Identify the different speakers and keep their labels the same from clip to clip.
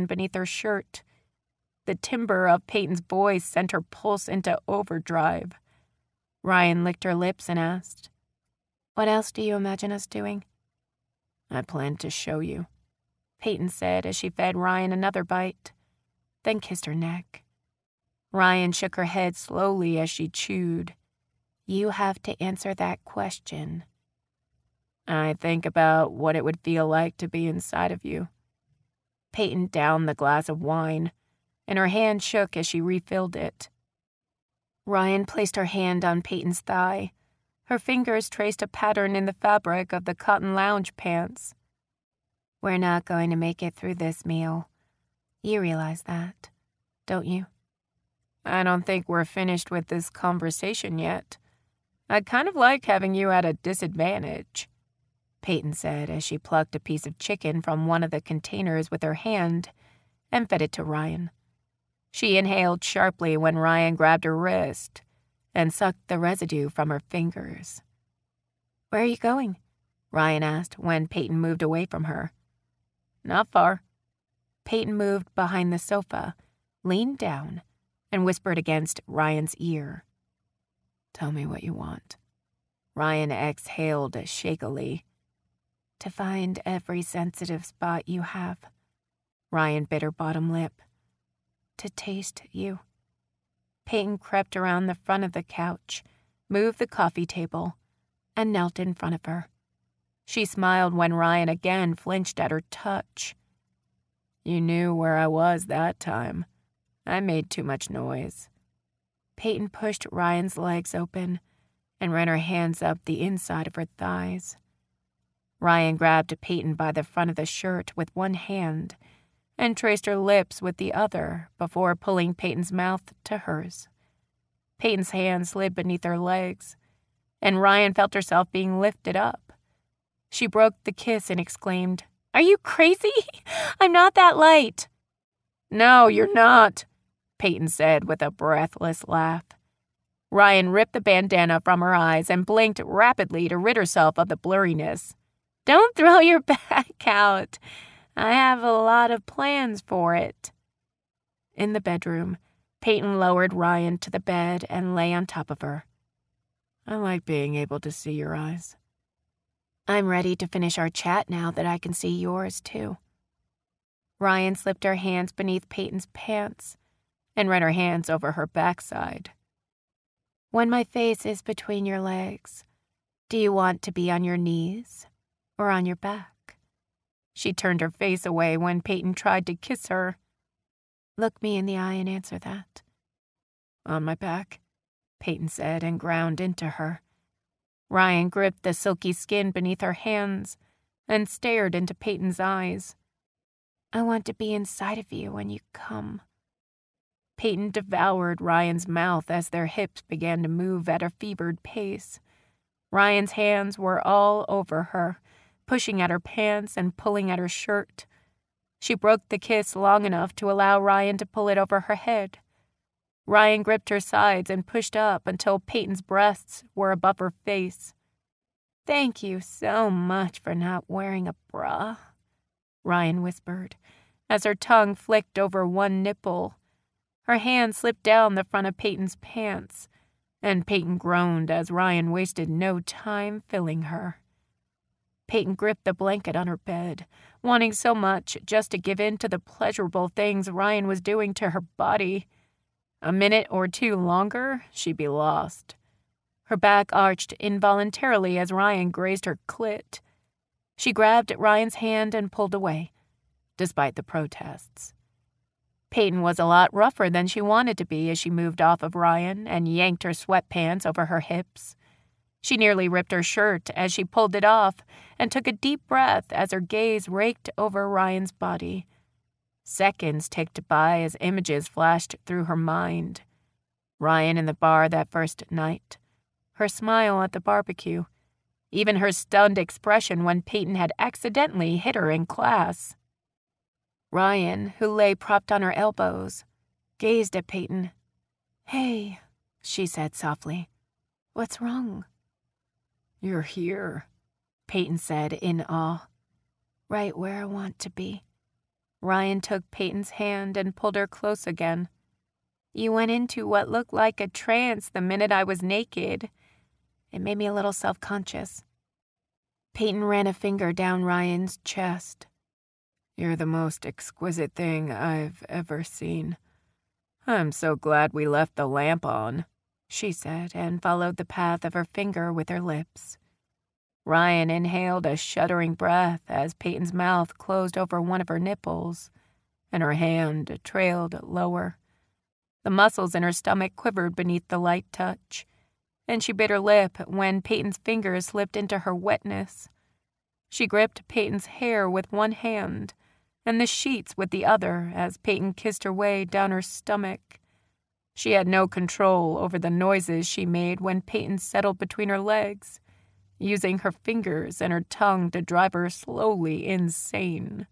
Speaker 1: button beneath her shirt. The timbre of Peyton's voice sent her pulse into overdrive. Ryan licked her lips and asked, "What else do you imagine us doing?" "I plan to show you," Peyton said as she fed Ryan another bite, then kissed her neck. Ryan shook her head slowly as she chewed. "You have to answer that question." "I think about what it would feel like to be inside of you." Peyton downed the glass of wine, and her hand shook as she refilled it. Ryan placed her hand on Peyton's thigh. Her fingers traced a pattern in the fabric of the cotton lounge pants. "We're not going to make it through this meal. You realize that, don't you?" "I don't think we're finished with this conversation yet. I'd kind of like having you at a disadvantage," Peyton said as she plucked a piece of chicken from one of the containers with her hand and fed it to Ryan. She inhaled sharply when Ryan grabbed her wrist and sucked the residue from her fingers. "Where are you going?" Ryan asked when Peyton moved away from her. "Not far." Peyton moved behind the sofa, leaned down, and whispered against Ryan's ear. "Tell me what you want." Ryan exhaled shakily. "To find every sensitive spot you have." Ryan bit her bottom lip. "To taste you." Peyton crept around the front of the couch, moved the coffee table, and knelt in front of her. She smiled when Ryan again flinched at her touch. "You knew where I was that time. I made too much noise." Peyton pushed Ryan's legs open and ran her hands up the inside of her thighs. Ryan grabbed Peyton by the front of the shirt with one hand and traced her lips with the other before pulling Peyton's mouth to hers. Peyton's hand slid beneath her legs, and Ryan felt herself being lifted up. She broke the kiss and exclaimed, "Are you crazy? I'm not that light." "No, you're not," Peyton said with a breathless laugh. Ryan ripped the bandana from her eyes and blinked rapidly to rid herself of the blurriness. "Don't throw your back out. I have a lot of plans for it." In the bedroom, Peyton lowered Ryan to the bed and lay on top of her. "I like being able to see your eyes." "I'm ready to finish our chat now that I can see yours, too." Ryan slipped her hands beneath Peyton's pants and ran her hands over her backside. "When my face is between your legs, do you want to be on your knees or on your back?" She turned her face away when Peyton tried to kiss her. "Look me in the eye and answer that." "On my back," Peyton said and ground into her. Ryan gripped the silky skin beneath her hands and stared into Peyton's eyes. "I want to be inside of you when you come." Peyton devoured Ryan's mouth as their hips began to move at a fevered pace. Ryan's hands were all over her, pushing at her pants and pulling at her shirt. She broke the kiss long enough to allow Ryan to pull it over her head. Ryan gripped her sides and pushed up until Peyton's breasts were above her face. "Thank you so much for not wearing a bra," Ryan whispered, as her tongue flicked over one nipple. Her hand slipped down the front of Peyton's pants, and Peyton groaned as Ryan wasted no time filling her. Peyton gripped the blanket on her bed, wanting so much just to give in to the pleasurable things Ryan was doing to her body. A minute or two longer, she'd be lost. Her back arched involuntarily as Ryan grazed her clit. She grabbed Ryan's hand and pulled away, despite the protests. Peyton was a lot rougher than she wanted to be as she moved off of Ryan and yanked her sweatpants over her hips. She nearly ripped her shirt as she pulled it off and took a deep breath as her gaze raked over Ryan's body. Seconds ticked by as images flashed through her mind. Ryan in the bar that first night, her smile at the barbecue, even her stunned expression when Peyton had accidentally hit her in class. Ryan, who lay propped on her elbows, gazed at Peyton. "Hey," she said softly. "What's wrong?" "You're here," Peyton said in awe. "Right where I want to be." Ryan took Peyton's hand and pulled her close again. You went into what looked like a trance the minute I was naked. It made me a little self-conscious. Peyton ran a finger down Ryan's chest. You're the most exquisite thing I've ever seen. I'm so glad we left the lamp on, she said, and followed the path of her finger with her lips. Ryan inhaled a shuddering breath as Peyton's mouth closed over one of her nipples, and her hand trailed lower. The muscles in her stomach quivered beneath the light touch, and she bit her lip when Peyton's fingers slipped into her wetness. She gripped Peyton's hair with one hand and the sheets with the other as Peyton kissed her way down her stomach. She had no control over the noises she made when Peyton settled between her legs, using her fingers and her tongue to drive her slowly insane.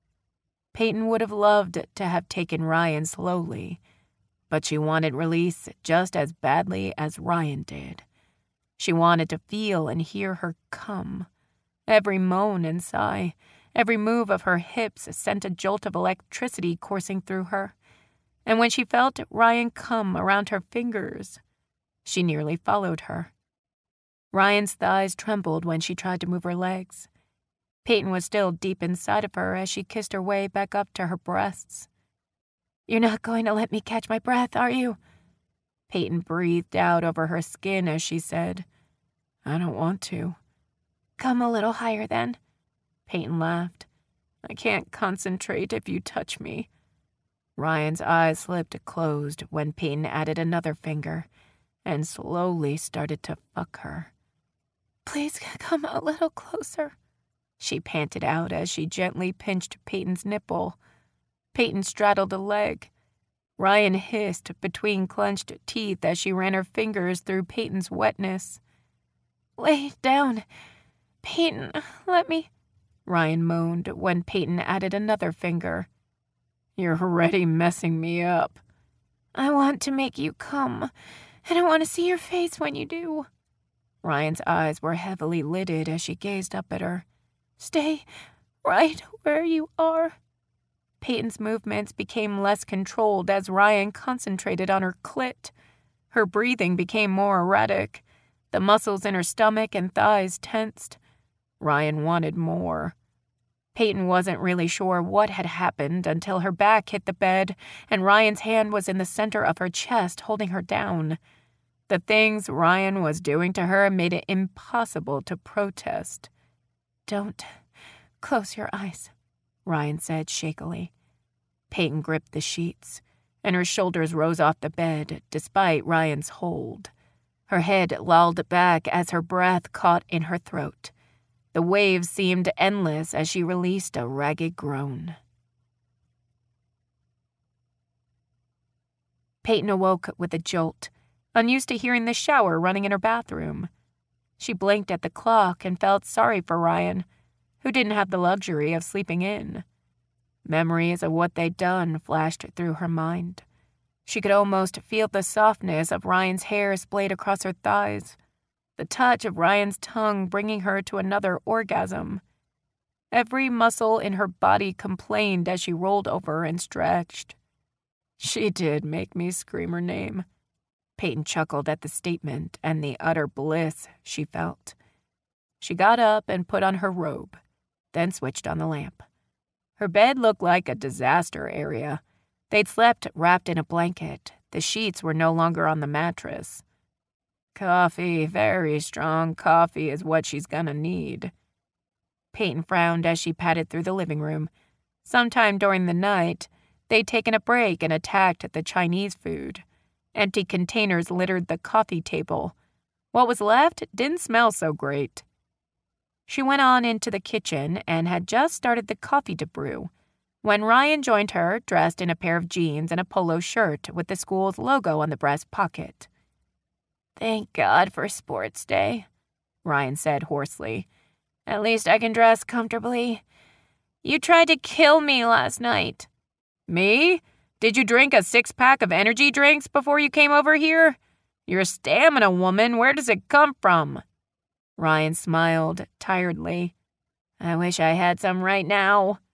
Speaker 1: Peyton would have loved to have taken Ryan slowly, but she wanted release just as badly as Ryan did. She wanted to feel and hear her come. Every moan and sigh, every move of her hips sent a jolt of electricity coursing through her, and when she felt Ryan come around her fingers, she nearly followed her. Ryan's thighs trembled when she tried to move her legs. Peyton was still deep inside of her as she kissed her way back up to her breasts. You're not going to let me catch my breath, are you? Peyton breathed out over her skin as she said, I don't want to. Come a little higher then. Peyton laughed. I can't concentrate if you touch me. Ryan's eyes slipped closed when Peyton added another finger and slowly started to fuck her. Please come a little closer, she panted out as she gently pinched Peyton's nipple. Peyton straddled a leg. Ryan hissed between clenched teeth as she ran her fingers through Peyton's wetness. Lay down. Peyton, let me... Ryan moaned when Peyton added another finger. You're already messing me up. I want to make you come, and I want to see your face when you do. Ryan's eyes were heavily lidded as she gazed up at her. Stay right where you are. Peyton's movements became less controlled as Ryan concentrated on her clit. Her breathing became more erratic. The muscles in her stomach and thighs tensed. Ryan wanted more. Peyton wasn't really sure what had happened until her back hit the bed and Ryan's hand was in the center of her chest holding her down. The things Ryan was doing to her made it impossible to protest. Don't close your eyes, Ryan said shakily. Peyton gripped the sheets, and her shoulders rose off the bed despite Ryan's hold. Her head lolled back as her breath caught in her throat. The waves seemed endless as she released a ragged groan. Peyton awoke with a jolt, unused to hearing the shower running in her bathroom. She blinked at the clock and felt sorry for Ryan, who didn't have the luxury of sleeping in. Memories of what they'd done flashed through her mind. She could almost feel the softness of Ryan's hair splayed across her thighs, the touch of Ryan's tongue bringing her to another orgasm. Every muscle in her body complained as she rolled over and stretched. She did make me scream her name. Peyton chuckled at the statement and the utter bliss she felt. She got up and put on her robe, then switched on the lamp. Her bed looked like a disaster area. They'd slept wrapped in a blanket. The sheets were no longer on the mattress. Coffee, very strong coffee is what she's gonna need. Peyton frowned as she padded through the living room. Sometime during the night, they'd taken a break and attacked the Chinese food. Empty containers littered the coffee table. What was left didn't smell so great. She went on into the kitchen and had just started the coffee to brew when Ryan joined her, dressed in a pair of jeans and a polo shirt with the school's logo on the breast pocket. Thank God for sports day, Ryan said hoarsely. At least I can dress comfortably. You tried to kill me last night. Me? Did you drink a 6-pack of energy drinks before you came over here? You're a stamina woman. Where does it come from? Ryan smiled tiredly. I wish I had some right now.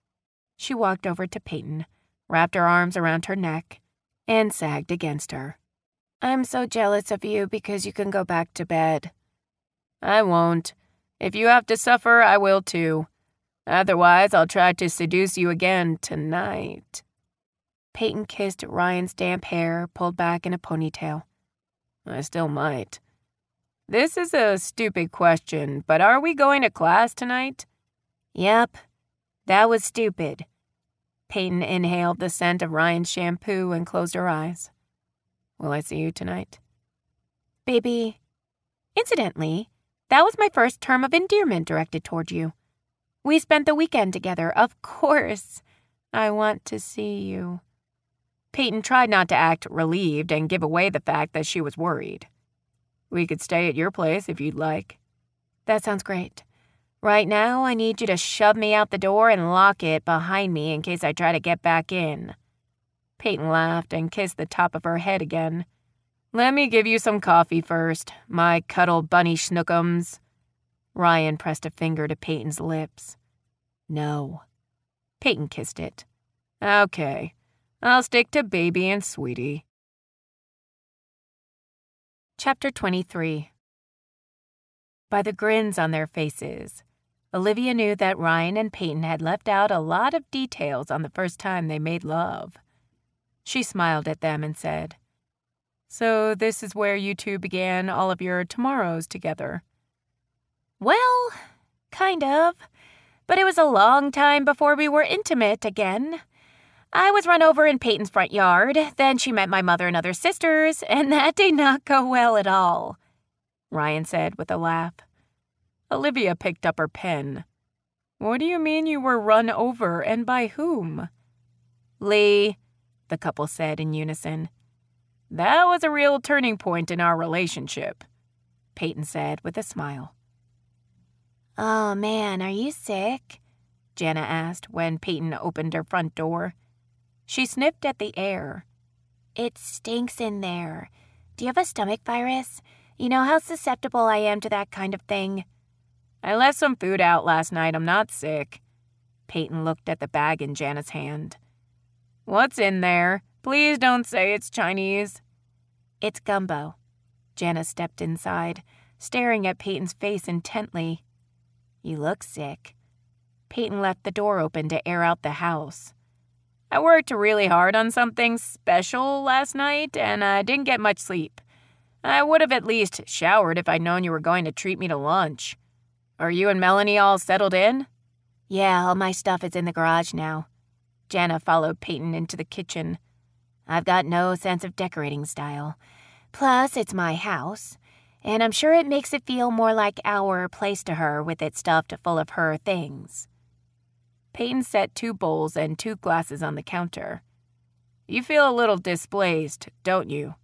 Speaker 1: She walked over to Peyton, wrapped her arms around her neck, and sagged against her. I'm so jealous of you because you can go back to bed. I won't. If you have to suffer, I will too. Otherwise, I'll try to seduce you again tonight. Peyton kissed Ryan's damp hair, pulled back in a ponytail. I still might. This is a stupid question, but are we going to class tonight? Yep. That was stupid. Peyton inhaled the scent of Ryan's shampoo and closed her eyes. Will I see you tonight? Baby, incidentally, that was my first term of endearment directed toward you. We spent the weekend together, of course. I want to see you. Peyton tried not to act relieved and give away the fact that she was worried. We could stay at your place if you'd like. That sounds great. Right now, I need you to shove me out the door and lock it behind me in case I try to get back in. Peyton laughed and kissed the top of her head again. Let me give you some coffee first, my cuddle bunny schnookums. Ryan pressed a finger to Peyton's lips. No. Peyton kissed it. Okay. I'll stick to baby and sweetie. Chapter 23. By the grins on their faces, Olivia knew that Ryan and Peyton had left out a lot of details on the first time they made love. She smiled at them and said, So this is where you two began all of your tomorrows together? Well, kind of. But it was a long time before we were intimate again. I was run over in Peyton's front yard, then she met my mother and other sisters, and that did not go well at all, Ryan said with a laugh. Olivia picked up her pen. What do you mean you were run over, and by whom? Lee, the couple said in unison. That was a real turning point in our relationship, Peyton said with a smile. Oh, man, are you sick? Jana asked when Peyton opened her front door. She sniffed at the air. It stinks in there. Do you have a stomach virus? You know how susceptible I am to that kind of thing. I left some food out last night. I'm not sick. Peyton looked at the bag in Jana's hand. What's in there? Please don't say it's Chinese. It's gumbo. Jana stepped inside, staring at Peyton's face intently. You look sick. Peyton left the door open to air out the house. I worked really hard on something special last night, and I didn't get much sleep. I would have at least showered if I'd known you were going to treat me to lunch. Are you and Melanie all settled in? Yeah, all my stuff is in the garage now. Jana followed Peyton into the kitchen. I've got no sense of decorating style. Plus, it's my house, and I'm sure it makes it feel more like our place to her with it stuffed full of her things. Peyton set 2 bowls and 2 glasses on the counter. You feel a little displaced, don't you?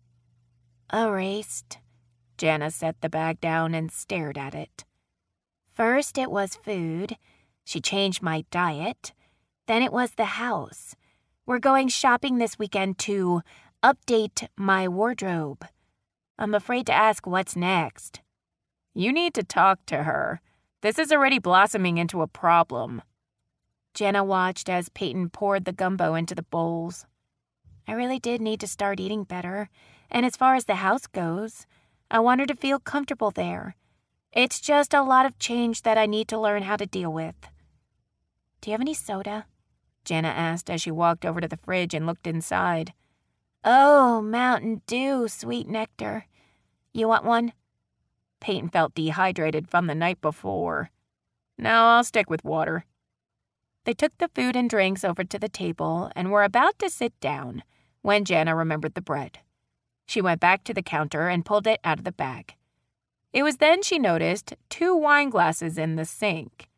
Speaker 1: Erased. Jana set the bag down and stared at it. First it was food. She changed my diet. Then it was the house. We're going shopping this weekend to update my wardrobe. I'm afraid to ask what's next. You need to talk to her. This is already blossoming into a problem. Jana watched as Peyton poured the gumbo into the bowls. I really did need to start eating better, and as far as the house goes, I want her to feel comfortable there. It's just a lot of change that I need to learn how to deal with. Do you have any soda? Jana asked as she walked over to the fridge and looked inside. Oh, Mountain Dew, sweet nectar. You want one? Peyton felt dehydrated from the night before. No, I'll stick with water. They took the food and drinks over to the table and were about to sit down when Jana remembered the bread. She went back to the counter and pulled it out of the bag. It was then she noticed 2 wine glasses in the sink.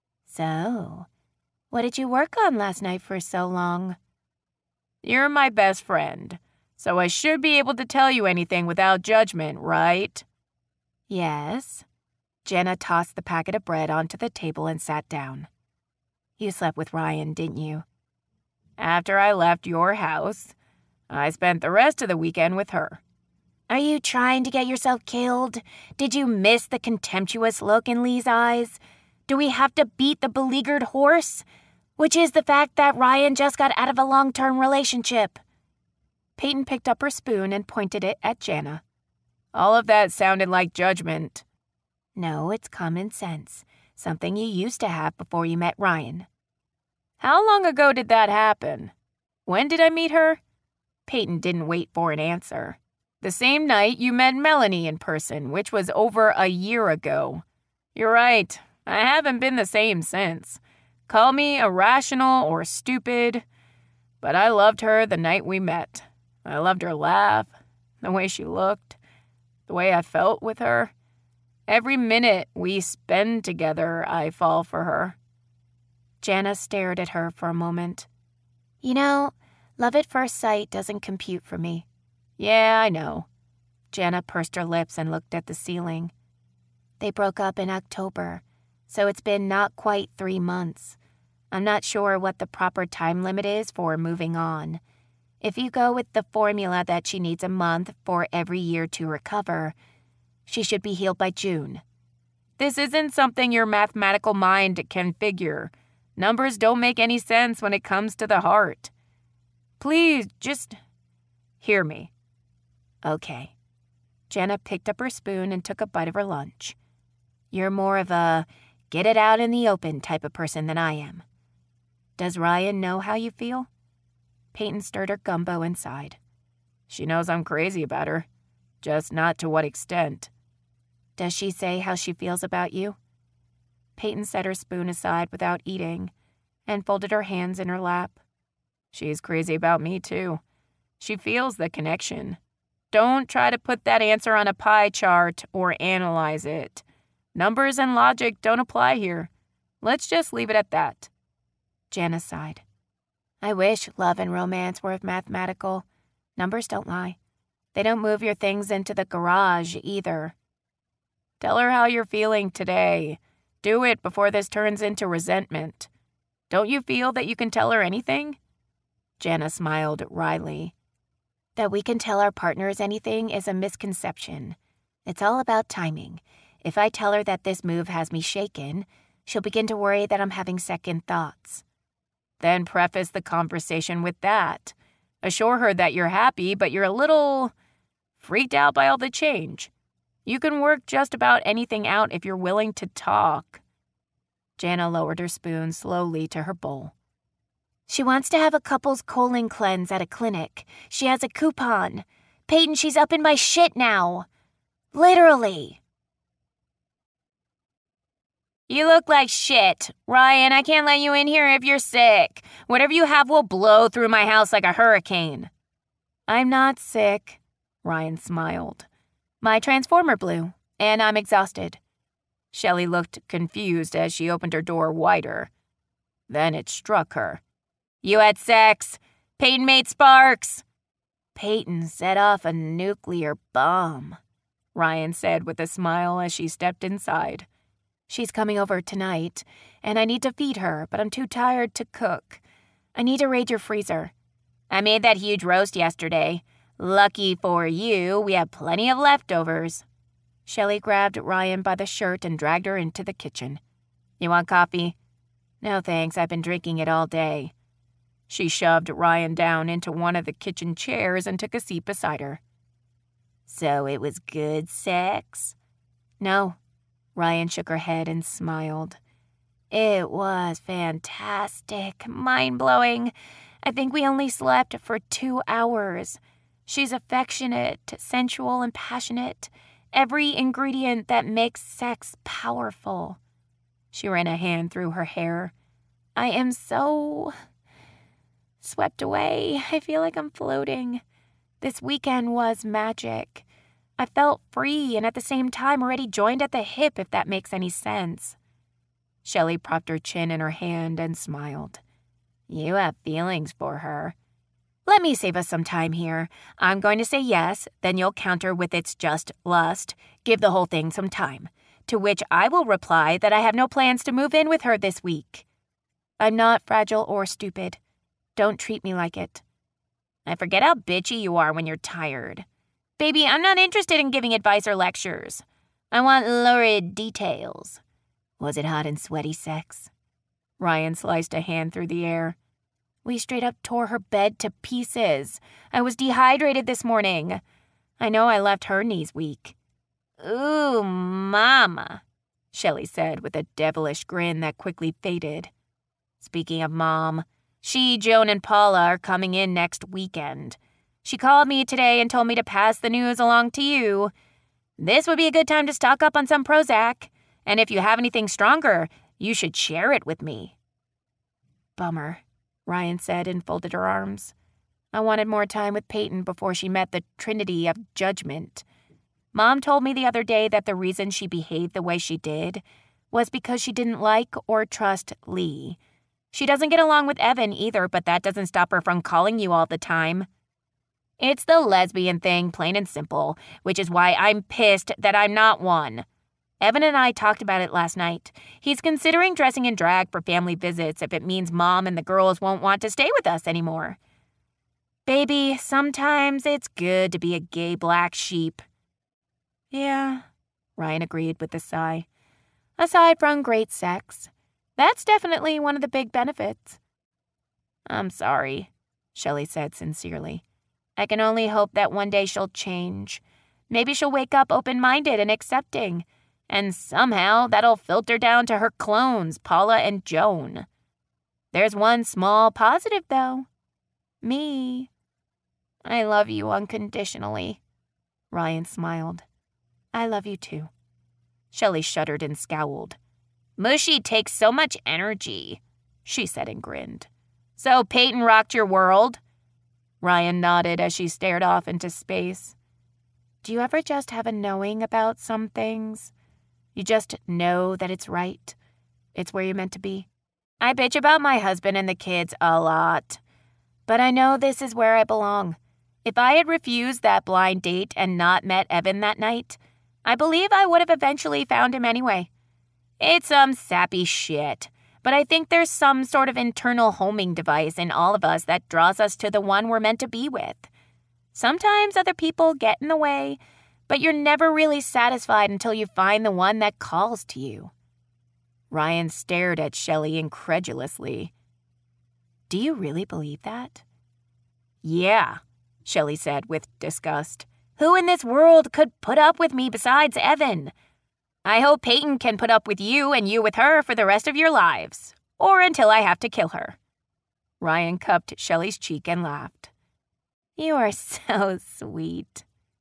Speaker 1: So, what did you work on last night for so long? You're my best friend, so I should be able to tell you anything without judgment, right? Yes. Jana tossed the packet of bread onto the table and sat down. You slept with Ryan, didn't you? After I left your house, I spent the rest of the weekend with her. Are you trying to get yourself killed? Did you miss the contemptuous look in Lee's eyes? Do we have to beat the beleaguered horse? Which is the fact that Ryan just got out of a long-term relationship. Peyton picked up her spoon and pointed it at Jana. All of that sounded like judgment. No, it's common sense. Something you used to have before you met Ryan. How long ago did that happen? When did I meet her? Peyton didn't wait for an answer. The same night you met Melanie in person, which was over a year ago. You're right. I haven't been the same since. Call me irrational or stupid, but I loved her the night we met. I loved her laugh, the way she looked, the way I felt with her. Every minute we spend together, I fall for her. Jana stared at her for a moment. You know, love at first sight doesn't compute for me. Yeah, I know. Jana pursed her lips and looked at the ceiling. They broke up in October, so it's been not quite 3 months. I'm not sure what the proper time limit is for moving on. If you go with the formula that she needs a month for every year to recover, she should be healed by June. This isn't something your mathematical mind can figure. Numbers don't make any sense when it comes to the heart. Please, just hear me. Okay. Jana picked up her spoon and took a bite of her lunch. You're more of a get it out in the open type of person than I am. Does Ryan know how you feel? Peyton stirred her gumbo and sighed. She knows I'm crazy about her, just not to what extent. Does she say how she feels about you? Peyton set her spoon aside without eating and folded her hands in her lap. She's crazy about me, too. She feels the connection. Don't try to put that answer on a pie chart or analyze it. Numbers and logic don't apply here. Let's just leave it at that. Jana sighed. I wish love and romance were mathematical. Numbers don't lie. They don't move your things into the garage either. Tell her how you're feeling today. Do it before this turns into resentment. Don't you feel that you can tell her anything? Jana smiled wryly. That we can tell our partners anything is a misconception. It's all about timing. If I tell her that this move has me shaken, she'll begin to worry that I'm having second thoughts. Then preface the conversation with that. Assure her that you're happy, but you're a little freaked out by all the change. You can work just about anything out if you're willing to talk. Jana lowered her spoon slowly to her bowl. She wants to have a couple's colon cleanse at a clinic. She has a coupon. Peyton, she's up in my shit now. Literally. You look like shit. Ryan, I can't let you in here if you're sick. Whatever you have will blow through my house like a hurricane. I'm not sick, Ryan smiled. My transformer blew, and I'm exhausted. Shelley looked confused as she opened her door wider. Then it struck her. You had sex. Peyton made sparks. Peyton set off a nuclear bomb, Ryan said with a smile as she stepped inside. She's coming over tonight, and I need to feed her, but I'm too tired to cook. I need to raid your freezer. I made that huge roast yesterday. Lucky for you, we have plenty of leftovers. Shelley grabbed Ryan by the shirt and dragged her into the kitchen. You want coffee? No thanks, I've been drinking it all day. She shoved Ryan down into one of the kitchen chairs and took a seat beside her. So it was good sex? No. Ryan shook her head and smiled. It was fantastic, mind-blowing. I think we only slept for 2 hours. She's affectionate, sensual, and passionate. Every ingredient that makes sex powerful. She ran a hand through her hair. I am so swept away. I feel like I'm floating. This weekend was magic. I felt free and at the same time already joined at the hip, if that makes any sense. Shelley propped her chin in her hand and smiled. You have feelings for her. Let me save us some time here. I'm going to say yes, then you'll counter with it's just lust. Give the whole thing some time. To which I will reply that I have no plans to move in with her this week. I'm not fragile or stupid. Don't treat me like it. I forget how bitchy you are when you're tired. Baby, I'm not interested in giving advice or lectures. I want lurid details. Was it hot and sweaty sex? Ryan sliced a hand through the air. We straight up tore her bed to pieces. I was dehydrated this morning. I know I left her knees weak. Ooh, Mama, Shelley said with a devilish grin that quickly faded. Speaking of Mom, she, Joan, and Paula are coming in next weekend. She called me today and told me to pass the news along to you. This would be a good time to stock up on some Prozac, and if you have anything stronger, you should share it with me. Bummer, Ryan said and folded her arms. I wanted more time with Peyton before she met the Trinity of Judgment. Mom told me the other day that the reason she behaved the way she did was because she didn't like or trust Lee. She doesn't get along with Evan either, but that doesn't stop her from calling you all the time. It's the lesbian thing, plain and simple, which is why I'm pissed that I'm not one. Evan and I talked about it last night. He's considering dressing in drag for family visits if it means Mom and the girls won't want to stay with us anymore. Baby, sometimes it's good to be a gay black sheep. Yeah, Ryan agreed with a sigh. Aside from great sex, that's definitely one of the big benefits. I'm sorry, Shelley said sincerely. I can only hope that one day she'll change. Maybe she'll wake up open-minded and accepting, and somehow that'll filter down to her clones, Paula and Joan. There's one small positive, though. Me. I love you unconditionally. Ryan smiled. I love you too. Shelley shuddered and scowled. Mushy takes so much energy, she said and grinned. So Peyton rocked your world? Ryan nodded as she stared off into space. Do you ever just have a knowing about some things? You just know that it's right. It's where you're meant to be. I bitch about my husband and the kids a lot. But I know this is where I belong. If I had refused that blind date and not met Evan that night, I believe I would have eventually found him anyway. It's some sappy shit, but I think there's some sort of internal homing device in all of us that draws us to the one we're meant to be with. Sometimes other people get in the way, but you're never really satisfied until you find the one that calls to you. Ryan stared at Shelley incredulously. Do you really believe that? Yeah, Shelley said with disgust. Who in this world could put up with me besides Evan? I hope Peyton can put up with you and you with her for the rest of your lives, or until I have to kill her. Ryan cupped Shelley's cheek and laughed. You are so sweet.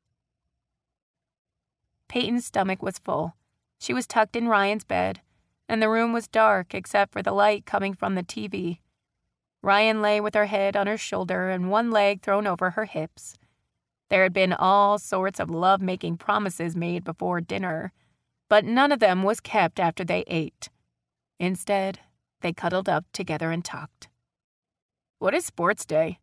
Speaker 1: Peyton's stomach was full. She was tucked in Ryan's bed, and the room was dark except for the light coming from the TV. Ryan lay with her head on her shoulder and one leg thrown over her hips. There had been all sorts of love-making promises made before dinner, but none of them was kept after they ate. Instead, they cuddled up together and talked. What is sports day?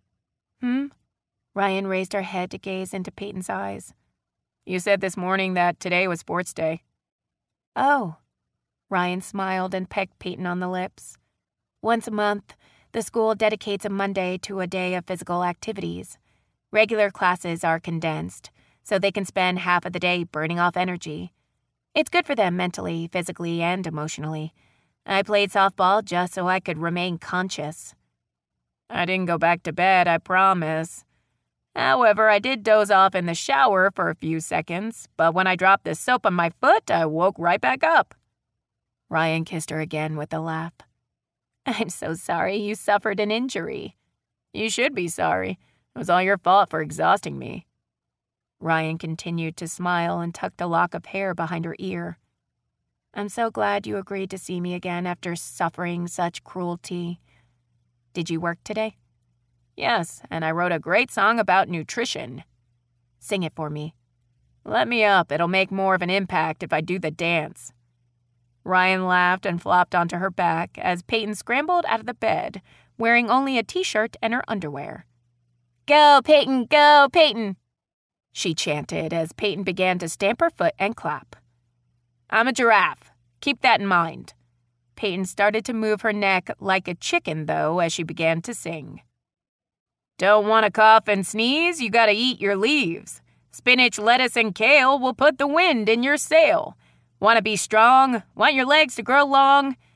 Speaker 1: Ryan raised her head to gaze into Peyton's eyes. You said this morning that today was sports day. Oh. Ryan smiled and pecked Peyton on the lips. Once a month, the school dedicates a Monday to a day of physical activities. Regular classes are condensed, so they can spend half of the day burning off energy. It's good for them mentally, physically, and emotionally. I played softball just so I could remain conscious. I didn't go back to bed, I promise. However, I did doze off in the shower for a few seconds, but when I dropped the soap on my foot, I woke right back up. Ryan kissed her again with a laugh. I'm so sorry you suffered an injury. You should be sorry. It was all your fault for exhausting me. Ryan continued to smile and tucked a lock of hair behind her ear. I'm so glad you agreed to see me again after suffering such cruelty. Did you work today? Yes, and I wrote a great song about nutrition. Sing it for me. Let me up. It'll make more of an impact if I do the dance. Ryan laughed and flopped onto her back as Peyton scrambled out of the bed, wearing only a t-shirt and her underwear. Go, Peyton, go, Peyton! She chanted as Peyton began to stamp her foot and clap. I'm a giraffe. Keep that in mind. Peyton started to move her neck like a chicken, though, as she began to sing. Don't want to cough and sneeze? You gotta eat your leaves. Spinach, lettuce, and kale will put the wind in your sail. Want to be strong? Want your legs to grow long?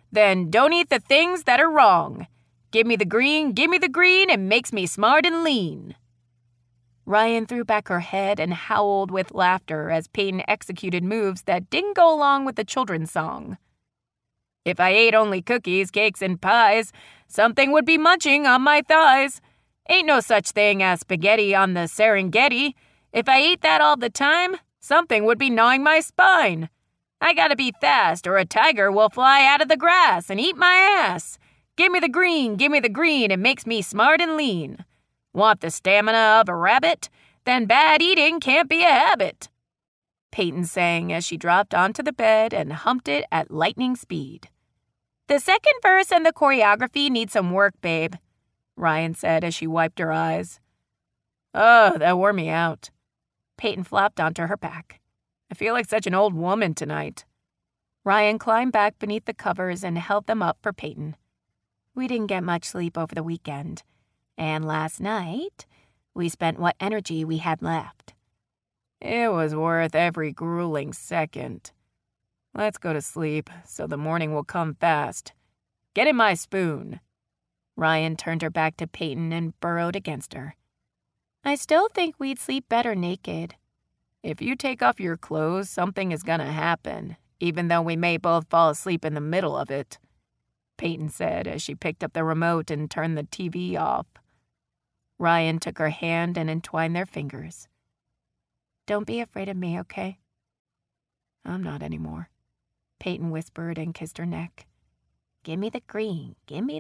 Speaker 1: Then don't eat the things that are wrong. Give me the green, it makes me smart and lean. Ryan threw back her head and howled with laughter as Peyton executed moves that didn't go along with the children's song. If I ate only cookies, cakes, and pies, something would be munching on my thighs. Ain't no such thing as spaghetti on the Serengeti. If I ate that all the time, something would be gnawing my spine. I gotta be fast, or a tiger will fly out of the grass and eat my ass. Give me the green, it makes me smart and lean. Want the stamina of a rabbit? Then bad eating can't be a habit. Peyton sang as she dropped onto the bed and humped it at lightning speed. The second verse and the choreography need some work, babe, Ryan said as she wiped her eyes. Oh, that wore me out. Peyton flopped onto her back. I feel like such an old woman tonight. Ryan climbed back beneath the covers and held them up for Peyton. We didn't get much sleep over the weekend, and last night we spent what energy we had left. It was worth every grueling second. Let's go to sleep so the morning will come fast. Get in my spoon. Ryan turned her back to Peyton and burrowed against her. I still think we'd sleep better naked. If you take off your clothes, something is gonna happen, even though we may both fall asleep in the middle of it, Peyton said as she picked up the remote and turned the TV off. Ryan took her hand and entwined their fingers. Don't be afraid of me, okay? I'm not anymore, Peyton whispered and kissed her neck. Give me the green,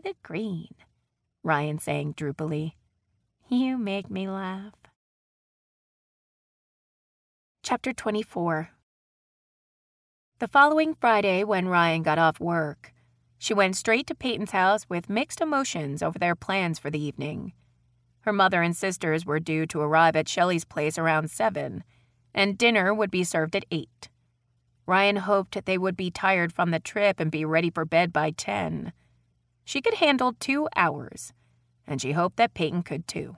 Speaker 1: Ryan sang droopily. You make me laugh. Chapter 24. The following Friday, when Ryan got off work, she went straight to Peyton's house with mixed emotions over their plans for the evening. Her mother and sisters were due to arrive at Shelley's place around 7, and dinner would be served at 8. Ryan hoped they would be tired from the trip and be ready for bed by 10. She could handle 2 hours, and she hoped that Peyton could too.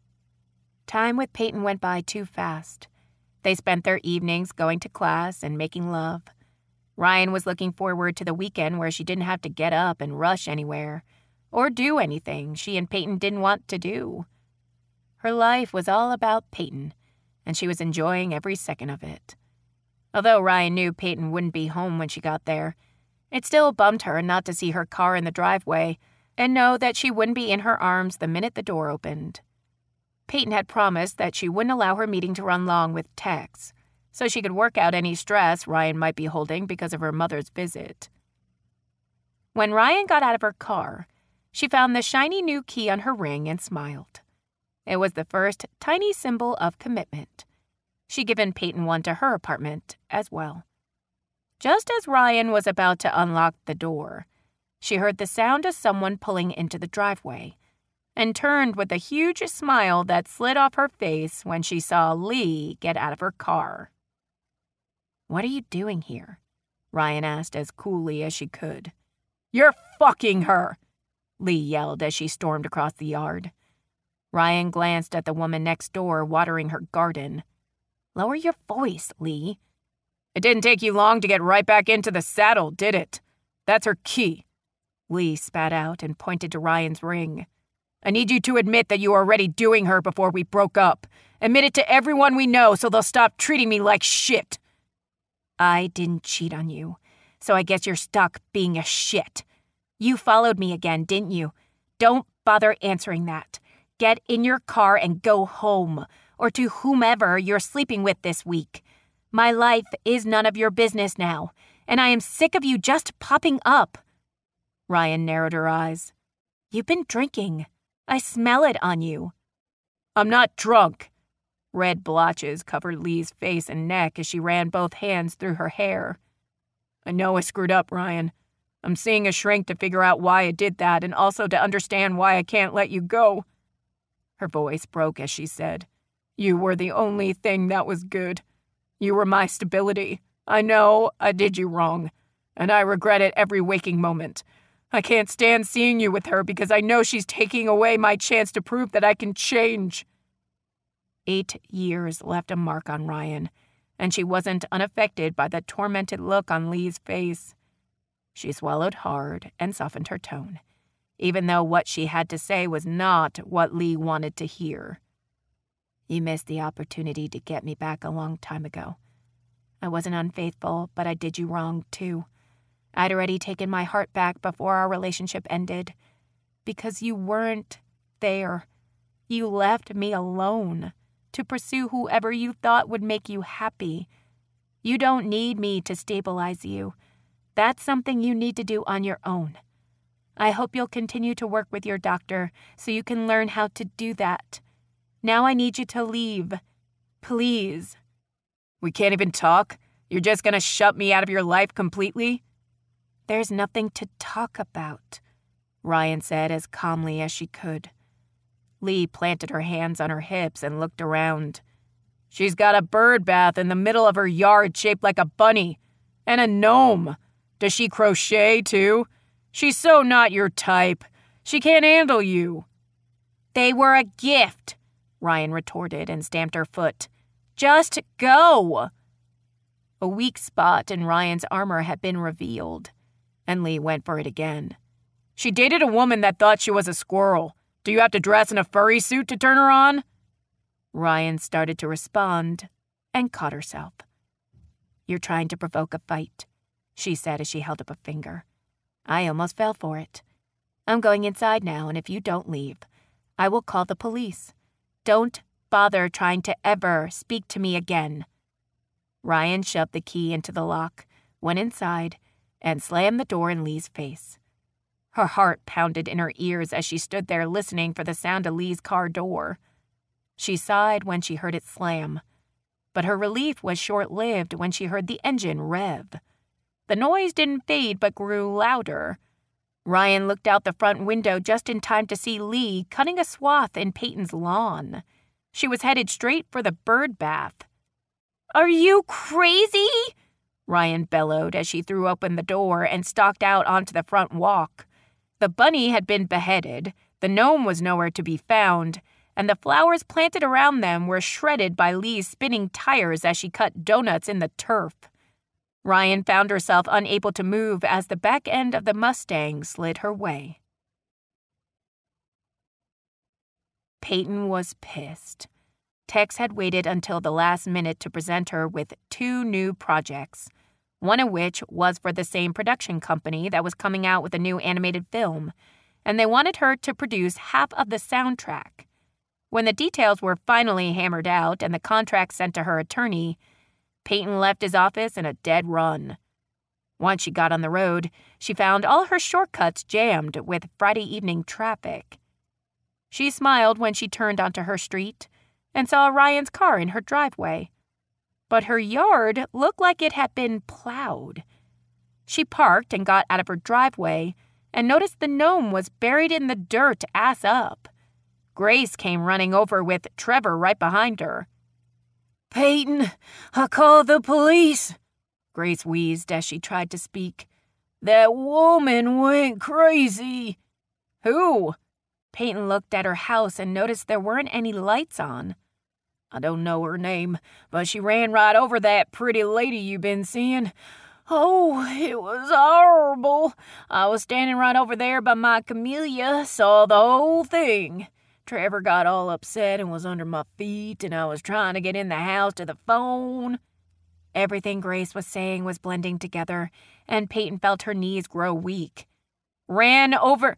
Speaker 1: Time with Peyton went by too fast. They spent their evenings going to class and making love. Ryan was looking forward to the weekend where she didn't have to get up and rush anywhere, or do anything she and Peyton didn't want to do. Her life was all about Peyton, and she was enjoying every second of it. Although Ryan knew Peyton wouldn't be home when she got there, it still bummed her not to see her car in the driveway and know that she wouldn't be in her arms the minute the door opened. Peyton had promised that she wouldn't allow her meeting to run long with texts, so she could work out any stress Ryan might be holding because of her mother's visit. When Ryan got out of her car, she found the shiny new key on her ring and smiled. It was the first tiny symbol of commitment. She'd given Peyton one to her apartment as well. Just as Ryan was about to unlock the door, she heard the sound of someone pulling into the driveway and turned with a huge smile that slid off her face when she saw Lee get out of her car. What are you doing here? Ryan asked as coolly as she could. You're fucking her, Lee yelled as she stormed across the yard. Ryan glanced at the woman next door watering her garden. Lower your voice, Lee. It didn't take you long to get right back into the saddle, did it? That's her key. Lee spat out and pointed to Ryan's ring. I need you to admit that you were already doing her before we broke up. Admit it to everyone we know so they'll stop treating me like shit. I didn't cheat on you, so I guess you're stuck being a shit. You followed me again, didn't you? Don't bother answering that. Get in your car and go home, or to whomever you're sleeping with this week. My life is none of your business now, and I am sick of you just popping up. Ryan narrowed her eyes. You've been drinking. I smell it on you. I'm not drunk. Red blotches covered Lee's face and neck as she ran both hands through her hair. I know I screwed up, Ryan. I'm seeing a shrink to figure out why I did that and also to understand why I can't let you go. Her voice broke as she said, You were the only thing that was good. You were my stability. I know I did you wrong, and I regret it every waking moment. I can't stand seeing you with her because I know she's taking away my chance to prove that I can change. 8 years left a mark on Ryan, and she wasn't unaffected by the tormented look on Lee's face. She swallowed hard and softened her tone, even though what she had to say was not what Lee wanted to hear. You missed the opportunity to get me back a long time ago. I wasn't unfaithful, but I did you wrong, too. I'd already taken my heart back before our relationship ended. Because you weren't there. You left me alone to pursue whoever you thought would make you happy. You don't need me to stabilize you. That's something you need to do on your own. I hope you'll continue to work with your doctor so you can learn how to do that. Now I need you to leave. Please. We can't even talk? You're just gonna shut me out of your life completely? There's nothing to talk about, Ryan said as calmly as she could. Lee planted her hands on her hips and looked around. She's got a bird bath in the middle of her yard shaped like a bunny. And a gnome. Does she crochet, too? She's so not your type. She can't handle you. They were a gift, Ryan retorted and stamped her foot. Just go. A weak spot in Ryan's armor had been revealed, and Lee went for it again. She dated a woman that thought she was a squirrel. Do you have to dress in a furry suit to turn her on? Ryan started to respond and caught herself. You're trying to provoke a fight, she said as she held up a finger. I almost fell for it. I'm going inside now, and if you don't leave, I will call the police. Don't bother trying to ever speak to me again. Ryan shoved the key into the lock, went inside, and slammed the door in Lee's face. Her heart pounded in her ears as she stood there listening for the sound of Lee's car door. She sighed when she heard it slam, but her relief was short-lived when she heard the engine rev. The noise didn't fade but grew louder. Ryan looked out the front window just in time to see Lee cutting a swath in Peyton's lawn. She was headed straight for the bird bath. Are you crazy? Ryan bellowed as she threw open the door and stalked out onto the front walk. The bunny had been beheaded, the gnome was nowhere to be found, and the flowers planted around them were shredded by Lee's spinning tires as she cut donuts in the turf. Ryan found herself unable to move as the back end of the Mustang slid her way. Peyton was pissed. Tex had waited until the last minute to present her with 2 new projects, one of which was for the same production company that was coming out with a new animated film, and they wanted her to produce half of the soundtrack. When the details were finally hammered out and the contract sent to her attorney, Peyton left his office in a dead run. Once she got on the road, she found all her shortcuts jammed with Friday evening traffic. She smiled when she turned onto her street and saw Ryan's car in her driveway. But her yard looked like it had been plowed. She parked and got out of her driveway and noticed the gnome was buried in the dirt ass up. Grace came running over with Trevor right behind her. Peyton, I called the police, Grace wheezed as she tried to speak. That woman went crazy. Who? Peyton looked at her house and noticed there weren't any lights on. I don't know her name, but she ran right over that pretty lady you've been seeing. Oh, it was horrible. I was standing right over there by my camellia, saw the whole thing. Trevor got all upset and was under my feet, and I was trying to get in the house to the phone. Everything Grace was saying was blending together, and Peyton felt her knees grow weak. Ran over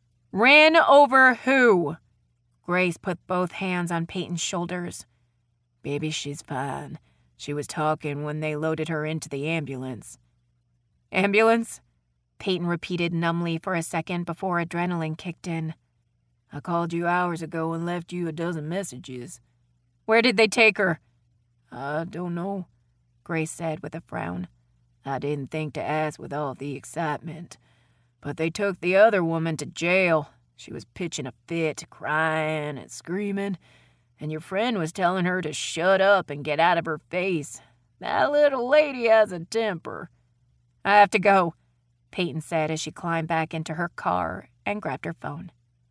Speaker 1: who? Grace put both hands on Peyton's shoulders. Baby, she's fine. She was talking when they loaded her into the ambulance. Ambulance? Peyton repeated numbly for a second before adrenaline kicked in. I called you hours ago and left you a dozen messages. Where did they take her? I don't know, Grace said with a frown. I didn't think to ask with all the excitement. But they took the other woman to jail. She was pitching a fit, crying and screaming, and your friend was telling her to shut up and get out of her face. That little lady has a temper. I have to go, Peyton said as she climbed back into her car and grabbed her phone.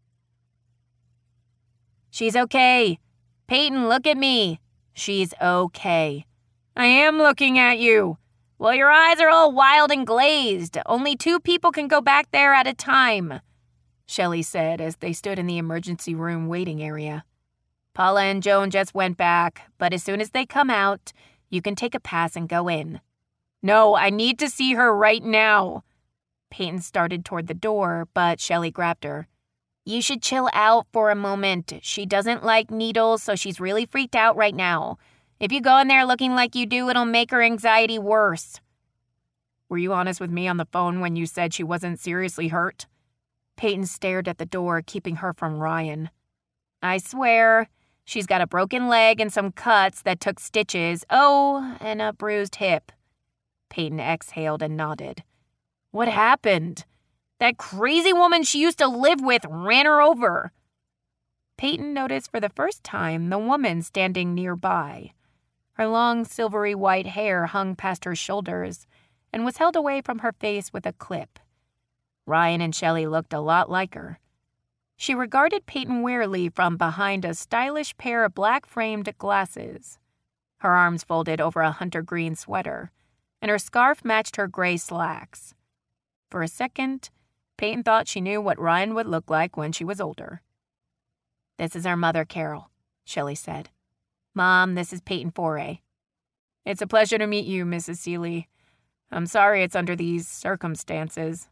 Speaker 1: She's okay. Peyton, look at me. She's okay. I am looking at you. Well, your eyes are all wild and glazed. Only 2 people can go back there at a time, Shelley said as they stood in the emergency room waiting area. Paula and Joan just went back, but as soon as they come out, you can take a pass and go in. No, I need to see her right now. Peyton started toward the door, but Shelley grabbed her. You should chill out for a moment. She doesn't like needles, so she's really freaked out right now. If you go in there looking like you do, it'll make her anxiety worse. Were you honest with me on the phone when you said she wasn't seriously hurt? Peyton stared at the door, keeping her from Ryan. I swear, she's got a broken leg and some cuts that took stitches. Oh, and a bruised hip. Peyton exhaled and nodded. What happened? That crazy woman she used to live with ran her over. Peyton noticed for the first time the woman standing nearby. Her long, silvery white hair hung past her shoulders and was held away from her face with a clip. Ryan and Shelley looked a lot like her. She regarded Peyton warily from behind a stylish pair of black-framed glasses. Her arms folded over a hunter-green sweater, and her scarf matched her gray slacks. For a second, Peyton thought she knew what Ryan would look like when she was older. This is our mother, Carol, Shelley said. Mom, this is Peyton Foray. It's a pleasure to meet you, Mrs. Seeley. I'm sorry it's under these circumstances.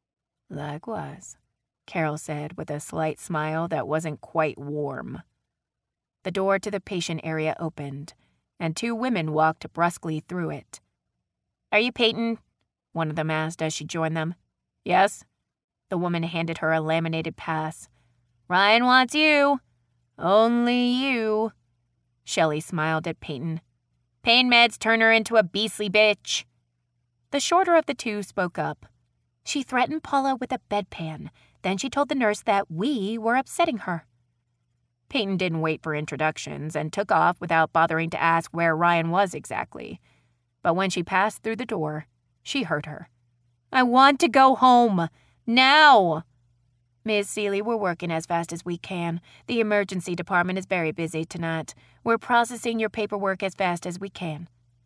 Speaker 1: Likewise, Carol said with a slight smile that wasn't quite warm. The door to the patient area opened, and 2 women walked brusquely through it. Are you Peyton? One of them asked as she joined them. Yes. The woman handed her a laminated pass. Ryan wants you. Only you. Shelley smiled at Peyton. Pain meds turn her into a beastly bitch. The shorter of the 2 spoke up. She threatened Paula with a bedpan. Then she told the nurse that we were upsetting her. Peyton didn't wait for introductions and took off without bothering to ask where Ryan was exactly. But when she passed through the door, she heard her. I want to go home. Now! Miss Seeley, we're working as fast as we can. The emergency department is very busy tonight. We're processing your paperwork as fast as we can.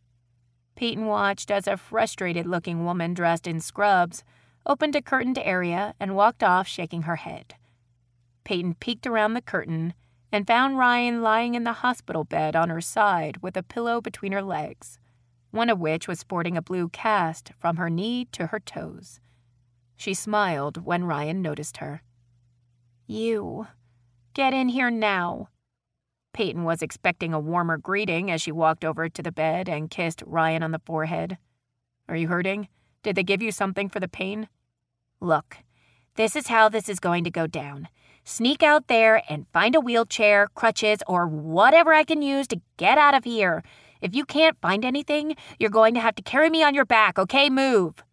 Speaker 1: Peyton watched as a frustrated-looking woman dressed in scrubs opened a curtained area and walked off shaking her head. Peyton peeked around the curtain and found Ryan lying in the hospital bed on her side with a pillow between her legs, one of which was sporting a blue cast from her knee to her toes. She smiled when Ryan noticed her. You. Get in here now. Peyton was expecting a warmer greeting as she walked over to the bed and kissed Ryan on the forehead. Are you hurting? Did they give you something for the pain? Look, this is how this is going to go down. Sneak out there and find a wheelchair, crutches, or whatever I can use to get out of here. If you can't find anything, you're going to have to carry me on your back, okay? Move.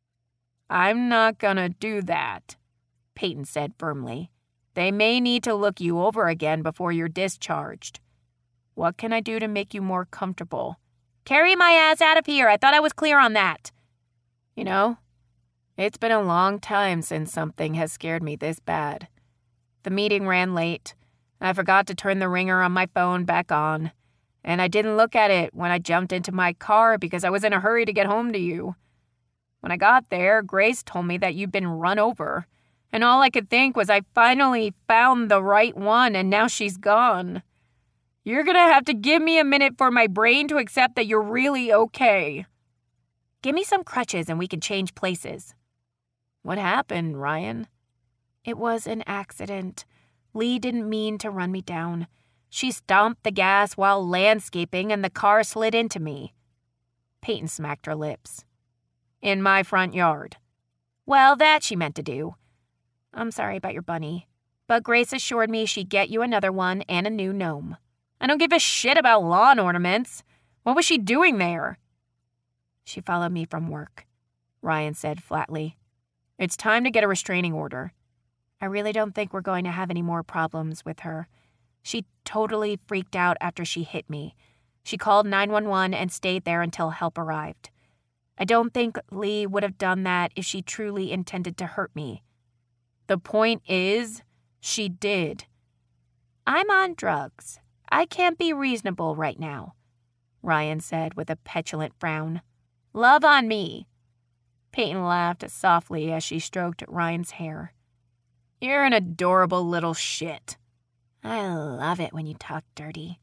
Speaker 1: I'm not gonna do that, Peyton said firmly. They may need to look you over again before you're discharged. What can I do to make you more comfortable? Carry my ass out of here. I thought I was clear on that. You know, it's been a long time since something has scared me this bad. The meeting ran late. I forgot to turn the ringer on my phone back on, and I didn't look at it when I jumped into my car because I was in a hurry to get home to you. When I got there, Grace told me that you'd been run over, and all I could think was I finally found the right one, and now she's gone. You're gonna have to give me a minute for my brain to accept that you're really okay. Give me some crutches and we can change places. What happened, Ryan? It was an accident. Lee didn't mean to run me down. She stomped the gas while landscaping and the car slid into me. Peyton smacked her lips. In my front yard. Well, that she meant to do. I'm sorry about your bunny, but Grace assured me she'd get you another one and a new gnome. I don't give a shit about lawn ornaments. What was she doing there? She followed me from work, Ryan said flatly. It's time to get a restraining order. I really don't think we're going to have any more problems with her. She totally freaked out after she hit me. She called 911 and stayed there until help arrived. I don't think Lee would have done that if she truly intended to hurt me. The point is, she did. I'm on drugs. I can't be reasonable right now, Ryan said with a petulant frown. Love on me." Peyton laughed softly as she stroked Ryan's hair. "You're an adorable little shit." "I love it when you talk dirty."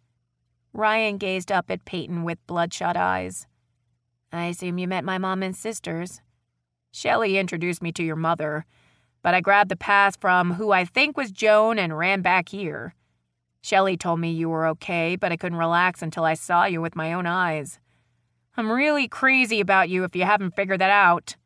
Speaker 1: Ryan gazed up at Peyton with bloodshot eyes. "I assume you met my mom and sisters." "Shelley introduced me to your mother, but I grabbed the pass from who I think was Joan and ran back here. Shelley told me you were okay, but I couldn't relax until I saw you with my own eyes. I'm really crazy about you if you haven't figured that out."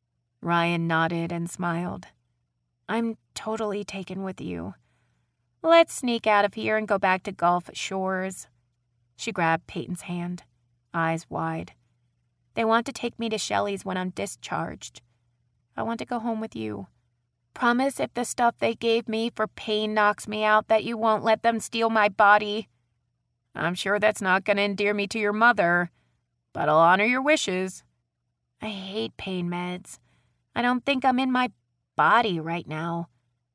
Speaker 1: Ryan nodded and smiled. "I'm totally taken with you. Let's sneak out of here and go back to Gulf Shores." She grabbed Peyton's hand, eyes wide. "They want to take me to Shelley's when I'm discharged. I want to go home with you. Promise if the stuff they gave me for pain knocks me out that you won't let them steal my body." "I'm sure that's not going to endear me to your mother, but I'll honor your wishes." "I hate pain meds. I don't think I'm in my body right now.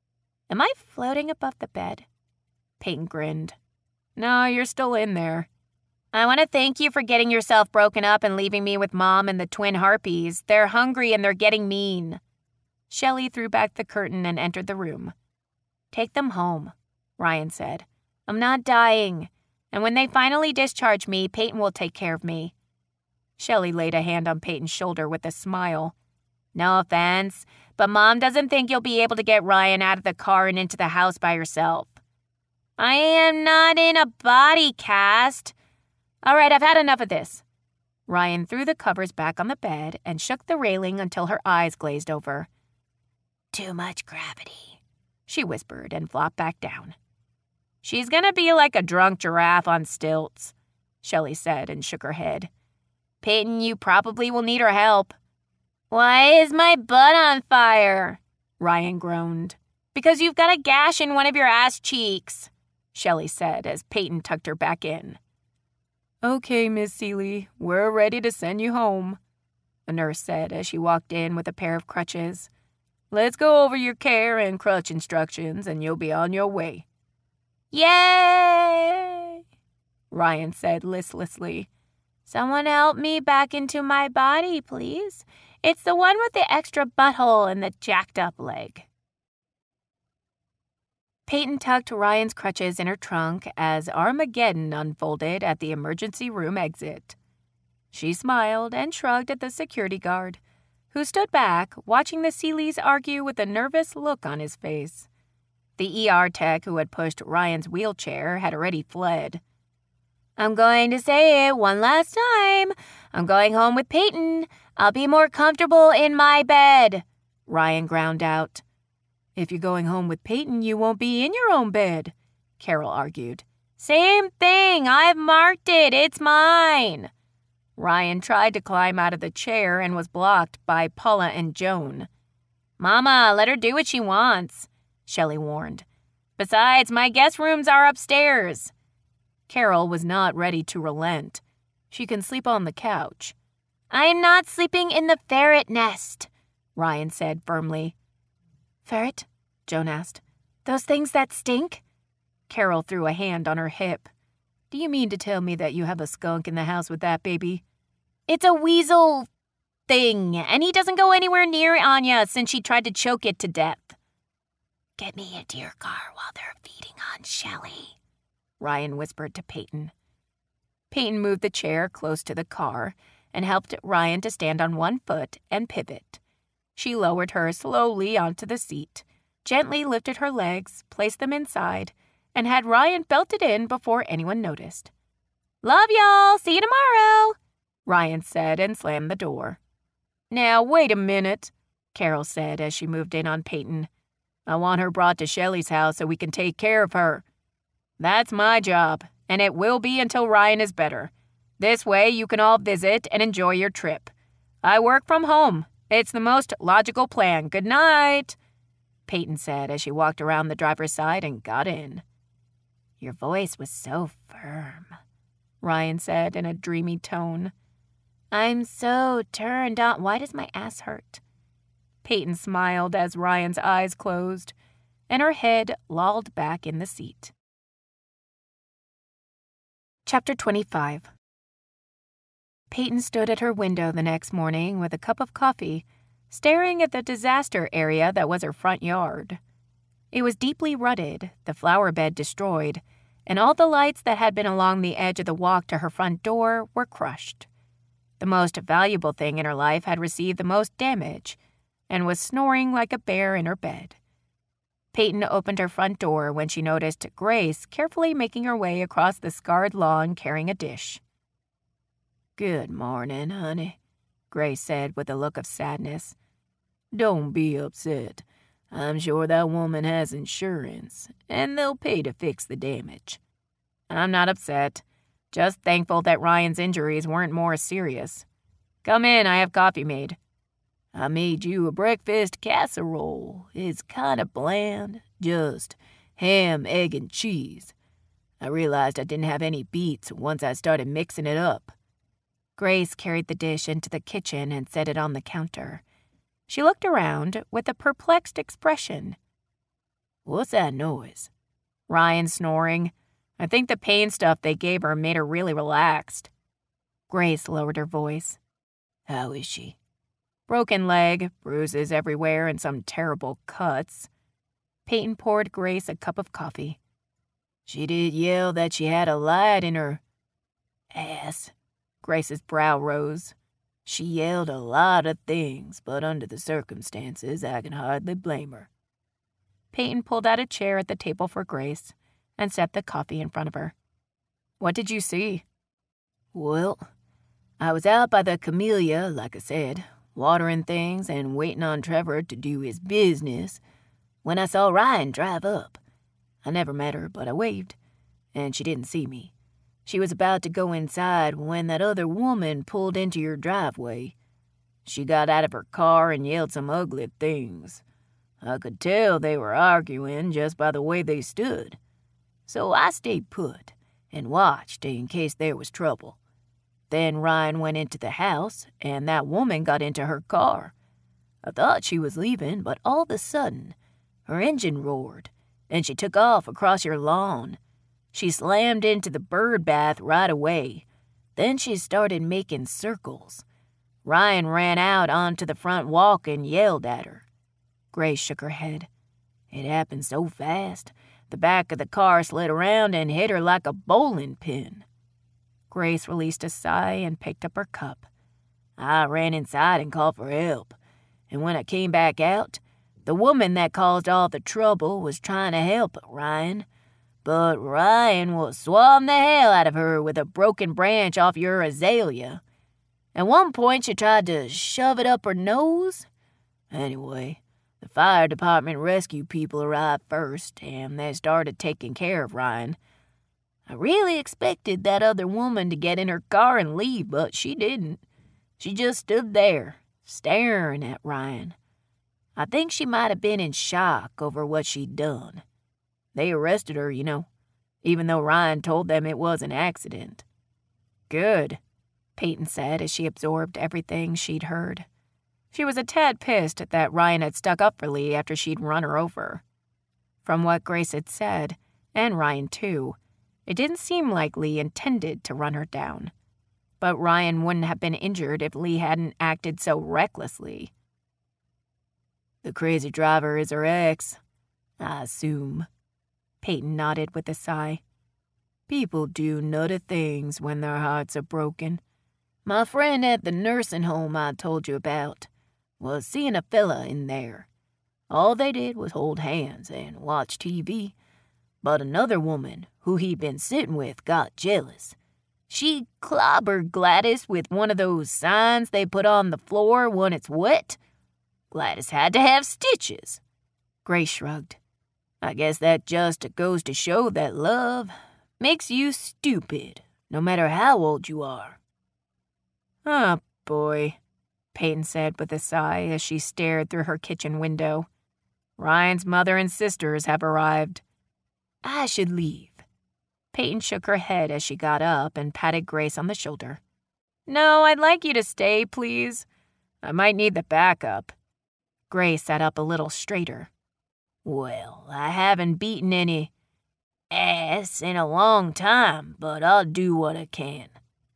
Speaker 1: Am I floating above the bed?" Peyton grinned. "No, you're still in there." "I want to thank you for getting yourself broken up and leaving me with Mom and the twin harpies. They're hungry and they're getting mean." Shelley threw back the curtain and entered the room. "Take them home," Ryan said. "I'm not dying, and when they finally discharge me, Peyton will take care of me." Shelley laid a hand on Peyton's shoulder with a smile. "No offense, but Mom doesn't think you'll be able to get Ryan out of the car and into the house by yourself." "I am not in a body cast." "All right, I've had enough of this." Ryan threw the covers back on the bed and shook the railing until her eyes glazed over. "Too much gravity," she whispered and flopped back down. "She's gonna be like a drunk giraffe on stilts," Shelley said and shook her head. "Peyton, you probably will need her help." "Why is my butt on fire?" Ryan groaned. "Because you've got a gash in one of your ass cheeks," Shelley said as Peyton tucked her back in. "Okay, Miss Seeley, we're ready to send you home," a nurse said as she walked in with a pair of crutches. "Let's go over your care and crutch instructions and you'll be on your way." "Yay!" Ryan said listlessly. "Someone help me back into my body, please. It's the one with the extra butthole and the jacked up leg." Peyton tucked Ryan's crutches in her trunk as Armageddon unfolded at the emergency room exit. She smiled and shrugged at the security guard, who stood back, watching the Seeleys argue with a nervous look on his face. The ER tech who had pushed Ryan's wheelchair had already fled. "I'm going to say it one last time. I'm going home with Peyton. I'll be more comfortable in my bed," Ryan ground out. "If you're going home with Peyton, you won't be in your own bed," Carol argued. "Same thing. I've marked it. It's mine." Ryan tried to climb out of the chair and was blocked by Paula and Joan. "Mama, let her do what she wants," Shelley warned. "Besides, my guest rooms are upstairs." Carol was not ready to relent. "She can sleep on the couch." "I'm not sleeping in the ferret nest," Ryan said firmly. "Ferret?" Joan asked. "Those things that stink?" Carol threw a hand on her hip. "Do you mean to tell me that you have a skunk in the house with that baby?" "It's a weasel thing, and he doesn't go anywhere near Anya since she tried to choke it to death." "Get me into your car while they're feeding on Shelley," Ryan whispered to Peyton. Peyton moved the chair close to the car and helped Ryan to stand on one foot and pivot. She lowered her slowly onto the seat, gently lifted her legs, placed them inside, and had Ryan belted in before anyone noticed. "Love y'all! See you tomorrow!" Ryan said and slammed the door. "Now, wait a minute," Carol said as she moved in on Peyton. "I want her brought to Shelley's house so we can take care of her. That's my job, and it will be until Ryan is better. This way you can all visit and enjoy your trip. I work from home. It's the most logical plan. Good night," Peyton said as she walked around the driver's side and got in. "Your voice was so firm," Ryan said in a dreamy tone. "I'm so turned on. Why does my ass hurt?" Peyton smiled as Ryan's eyes closed, and her head lolled back in the seat. Chapter 25. Peyton stood at her window the next morning with a cup of coffee, staring at the disaster area that was her front yard. It was deeply rutted, the flower bed destroyed, and all the lights that had been along the edge of the walk to her front door were crushed. The most valuable thing in her life had received the most damage and was snoring like a bear in her bed. Peyton opened her front door when she noticed Grace carefully making her way across the scarred lawn carrying a dish. "Good morning, honey," Grace said with a look of sadness. "Don't be upset. I'm sure that woman has insurance, and they'll pay to fix the damage." "I'm not upset. Just thankful that Ryan's injuries weren't more serious. Come in, I have coffee made." "I made you a breakfast casserole. It's kind of bland, just ham, egg, and cheese. I realized I didn't have any beets once I started mixing it up." Grace carried the dish into the kitchen and set it on the counter. She looked around with a perplexed expression. "What's that noise?" "Ryan snoring. I think the pain stuff they gave her made her really relaxed." Grace lowered her voice. "How is she?" "Broken leg, bruises everywhere, and some terrible cuts." Peyton poured Grace a cup of coffee. "She did yell that she had a light in her ass." Grace's brow rose. "She yelled a lot of things, but under the circumstances, I can hardly blame her." Peyton pulled out a chair at the table for Grace and set the coffee in front of her. "What did you see?" "Well, I was out by the camellia, like I said, watering things and waiting on Trevor to do his business, when I saw Ryan drive up. I never met her, but I waved, and she didn't see me. She was about to go inside when that other woman pulled into your driveway. She got out of her car and yelled some ugly things. I could tell they were arguing just by the way they stood. So I stayed put and watched in case there was trouble. Then Ryan went into the house, and that woman got into her car. I thought she was leaving, but all of a sudden, her engine roared, and she took off across your lawn. She slammed into the bird bath right away. Then she started making circles. Ryan ran out onto the front walk and yelled at her." Grace shook her head. "It happened so fast, the back of the car slid around and hit her like a bowling pin." Grace released a sigh and picked up her cup. "I ran inside and called for help, and when I came back out, the woman that caused all the trouble was trying to help Ryan. But Ryan will swam the hell out of her with a broken branch off your azalea. At one point, she tried to shove it up her nose. Anyway, the fire department rescue people arrived first, and they started taking care of Ryan. I really expected that other woman to get in her car and leave, but she didn't. She just stood there, staring at Ryan. I think she might have been in shock over what she'd done. They arrested her, even though Ryan told them it was an accident." "Good," Peyton said as she absorbed everything she'd heard. She was a tad pissed that Ryan had stuck up for Lee after she'd run her over. From what Grace had said, and Ryan too, it didn't seem like Lee intended to run her down. But Ryan wouldn't have been injured if Lee hadn't acted so recklessly. "The crazy driver is her ex, I assume." Peyton nodded with a sigh. "People do nutty things when their hearts are broken. My friend at the nursing home I told you about was seeing a fella in there. All they did was hold hands and watch TV. But another woman who he'd been sitting with got jealous. She clobbered Gladys with one of those signs they put on the floor when it's wet. Gladys had to have stitches." Grace shrugged. "I guess that just goes to show that love makes you stupid, no matter how old you are." "Oh, boy," Peyton said with a sigh as she stared through her kitchen window. "Ryan's mother and sisters have arrived. I should leave." Peyton shook her head as she got up and patted Grace on the shoulder. "No, I'd like you to stay, please. I might need the backup." Grace sat up a little straighter. "Well, I haven't beaten any ass in a long time, but I'll do what I can."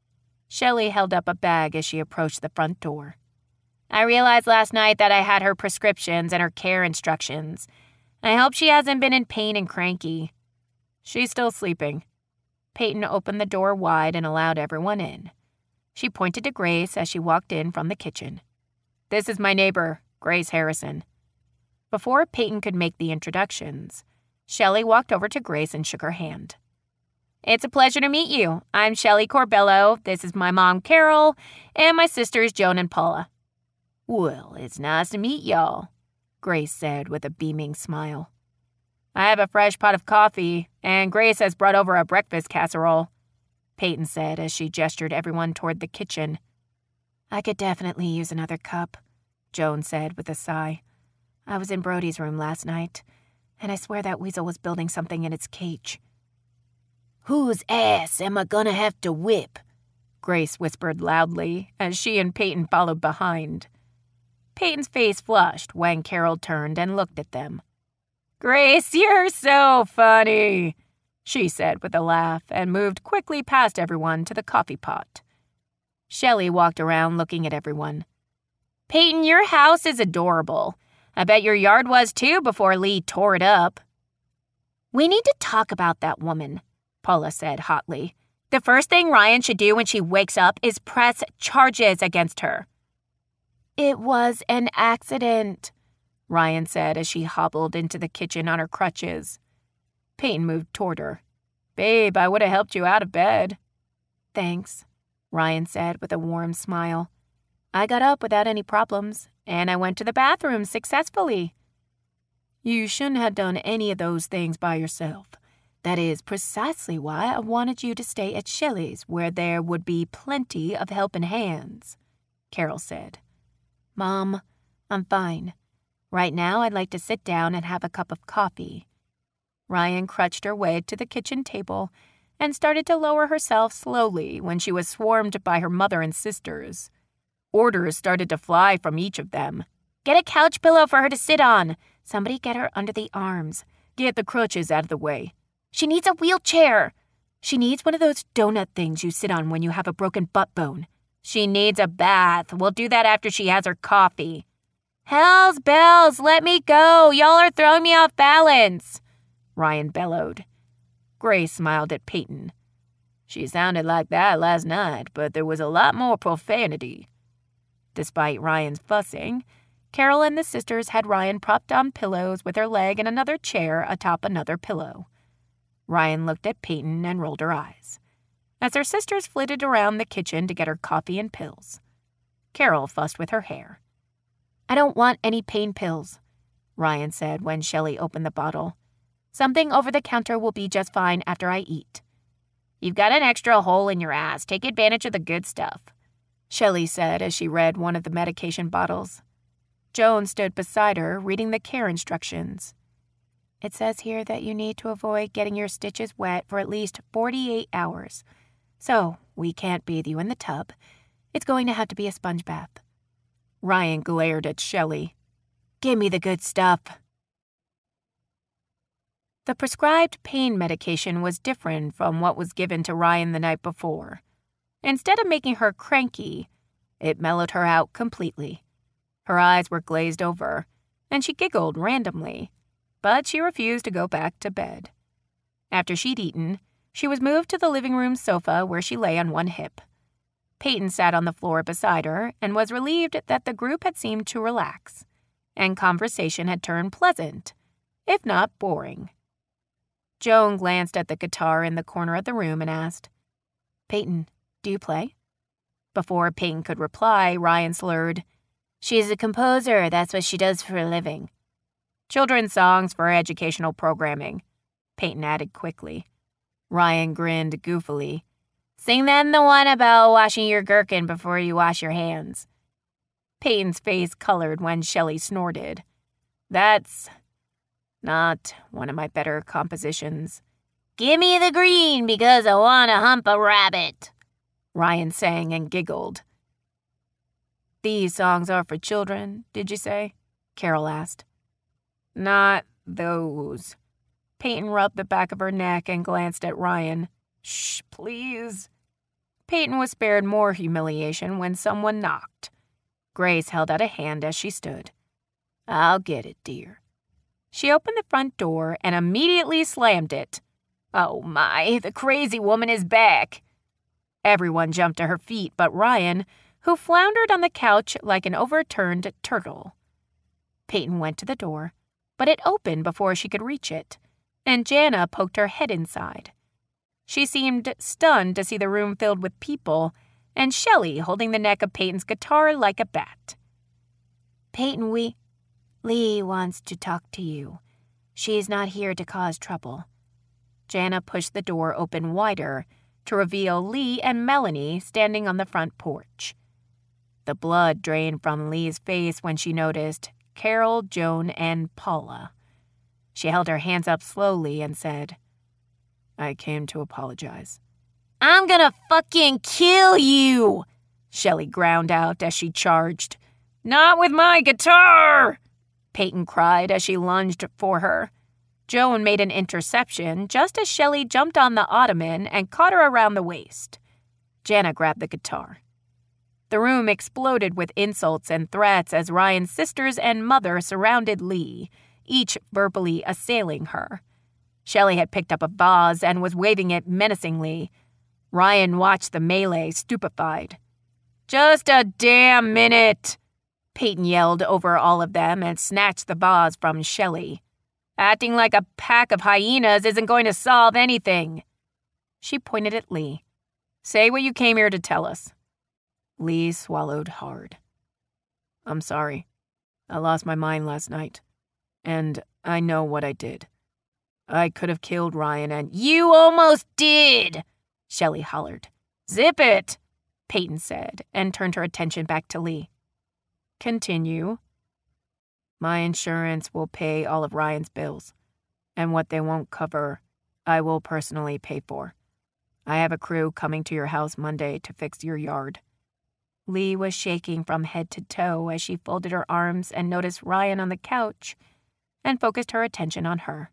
Speaker 1: Shelley held up a bag as she approached the front door. I realized last night that I had her prescriptions and her care instructions. I hope she hasn't been in pain and cranky. She's still sleeping. Peyton opened the door wide and allowed everyone in. She pointed to Grace as she walked in from the kitchen. This is my neighbor, Grace Harrison. Before Peyton could make the introductions, Shelley walked over to Grace and shook her hand. It's a pleasure to meet you. I'm Shelley Corbello. This is my mom, Carol, and my sisters, Joan and Paula. Well, it's nice to meet y'all, Grace said with a beaming smile. I have a fresh pot of coffee, and Grace has brought over a breakfast casserole, Peyton said as she gestured everyone toward the kitchen. I could definitely use another cup, Joan said with a sigh. I was in Brody's room last night, and I swear that weasel was building something in its cage. Whose ass am I gonna have to whip? Grace whispered loudly as she and Peyton followed behind. Peyton's face flushed when Carol turned and looked at them. Grace, you're so funny, she said with a laugh and moved quickly past everyone to the coffee pot. Shelley walked around looking at everyone. Peyton, your house is adorable. I bet your yard was too before Lee tore it up. We need to talk about that woman, Paula said hotly. The first thing Ryan should do when she wakes up is press charges against her. It was an accident, Ryan said as she hobbled into the kitchen on her crutches. Peyton moved toward her. Babe, I would have helped you out of bed. Thanks, Ryan said with a warm smile. I got up without any problems, and I went to the bathroom successfully. You shouldn't have done any of those things by yourself. That is precisely why I wanted you to stay at Shelley's, where there would be plenty of helping hands, Carol said. Mom, I'm fine. Right now I'd like to sit down and have a cup of coffee. Ryan crutched her way to the kitchen table and started to lower herself slowly when she was swarmed by her mother and sisters. Orders started to fly from each of them. Get a couch pillow for her to sit on. Somebody get her under the arms. Get the crutches out of the way. She needs a wheelchair. She needs one of those donut things you sit on when you have a broken butt bone. She needs a bath. We'll do that after she has her coffee. Hells bells, let me go. Y'all are throwing me off balance, Ryan bellowed. Grace smiled at Peyton. She sounded like that last night, but there was a lot more profanity. Despite Ryan's fussing, Carol and the sisters had Ryan propped on pillows with her leg in another chair atop another pillow. Ryan looked at Peyton and rolled her eyes as her sisters flitted around the kitchen to get her coffee and pills. Carol fussed with her hair. I don't want any pain pills, Ryan said when Shelley opened the bottle. Something over the counter will be just fine after I eat. You've got an extra hole in your ass. Take advantage of the good stuff, Shelley said as she read one of the medication bottles. Joan stood beside her, reading the care instructions. It says here that you need to avoid getting your stitches wet for at least 48 hours. So, we can't bathe you in the tub. It's going to have to be a sponge bath. Ryan glared at Shelley. Give me the good stuff. The prescribed pain medication was different from what was given to Ryan the night before. Instead of making her cranky, it mellowed her out completely. Her eyes were glazed over, and she giggled randomly, but she refused to go back to bed. After she'd eaten, she was moved to the living room sofa where she lay on one hip. Peyton sat on the floor beside her and was relieved that the group had seemed to relax, and conversation had turned pleasant, if not boring. Joan glanced at the guitar in the corner of the room and asked, Peyton, do you play? Before Peyton could reply, Ryan slurred, She's a composer, that's what she does for a living. Children's songs for educational programming, Peyton added quickly. Ryan grinned goofily. Sing then the one about washing your gherkin before you wash your hands. Peyton's face colored when Shelley snorted. That's not one of my better compositions. Give me the green because I want to hump a rabbit, Ryan sang and giggled. These songs are for children, did you say? Carol asked. Not those. Peyton rubbed the back of her neck and glanced at Ryan. Shh, please. Peyton was spared more humiliation when someone knocked. Grace held out a hand as she stood. "I'll get it, dear." She opened the front door and immediately slammed it. "Oh my, the crazy woman is back." Everyone jumped to her feet but Ryan, who floundered on the couch like an overturned turtle. Peyton went to the door, but it opened before she could reach it, and Jana poked her head inside. She seemed stunned to see the room filled with people, and Shelley holding the neck of Peyton's guitar like a bat. "Peyton, Lee wants to talk to you. She's not here to cause trouble." Jana pushed the door open wider to reveal Lee and Melanie standing on the front porch. The blood drained from Lee's face when she noticed Carol, Joan, and Paula. She held her hands up slowly and said, "I came to apologize." "I'm gonna fucking kill you!" Shelley ground out as she charged. "Not with my guitar!" Peyton cried as she lunged for her. Joan made an interception just as Shelley jumped on the ottoman and caught her around the waist. Jana grabbed the guitar. The room exploded with insults and threats as Ryan's sisters and mother surrounded Lee, each verbally assailing her. Shelley had picked up a vase and was waving it menacingly. Ryan watched the melee, stupefied. "Just a damn minute!" Peyton yelled over all of them and snatched the vase from Shelley. "Acting like a pack of hyenas isn't going to solve anything." She pointed at Lee. "Say what you came here to tell us." Lee swallowed hard. "I'm sorry. I lost my mind last night. And I know what I did. I could have killed Ryan and—" "You almost did!" Shelley hollered. "Zip it!" Peyton said, and turned her attention back to Lee. "Continue." "My insurance will pay all of Ryan's bills, and what they won't cover, I will personally pay for. I have a crew coming to your house Monday to fix your yard." Lee was shaking from head to toe as she folded her arms and noticed Ryan on the couch and focused her attention on her.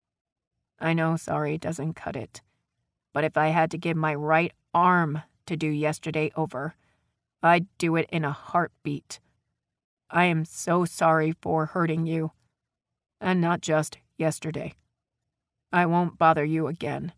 Speaker 1: "I know sorry doesn't cut it, but if I had to give my right arm to do yesterday over, I'd do it in a heartbeat. I am so sorry for hurting you. And not just yesterday. I won't bother you again.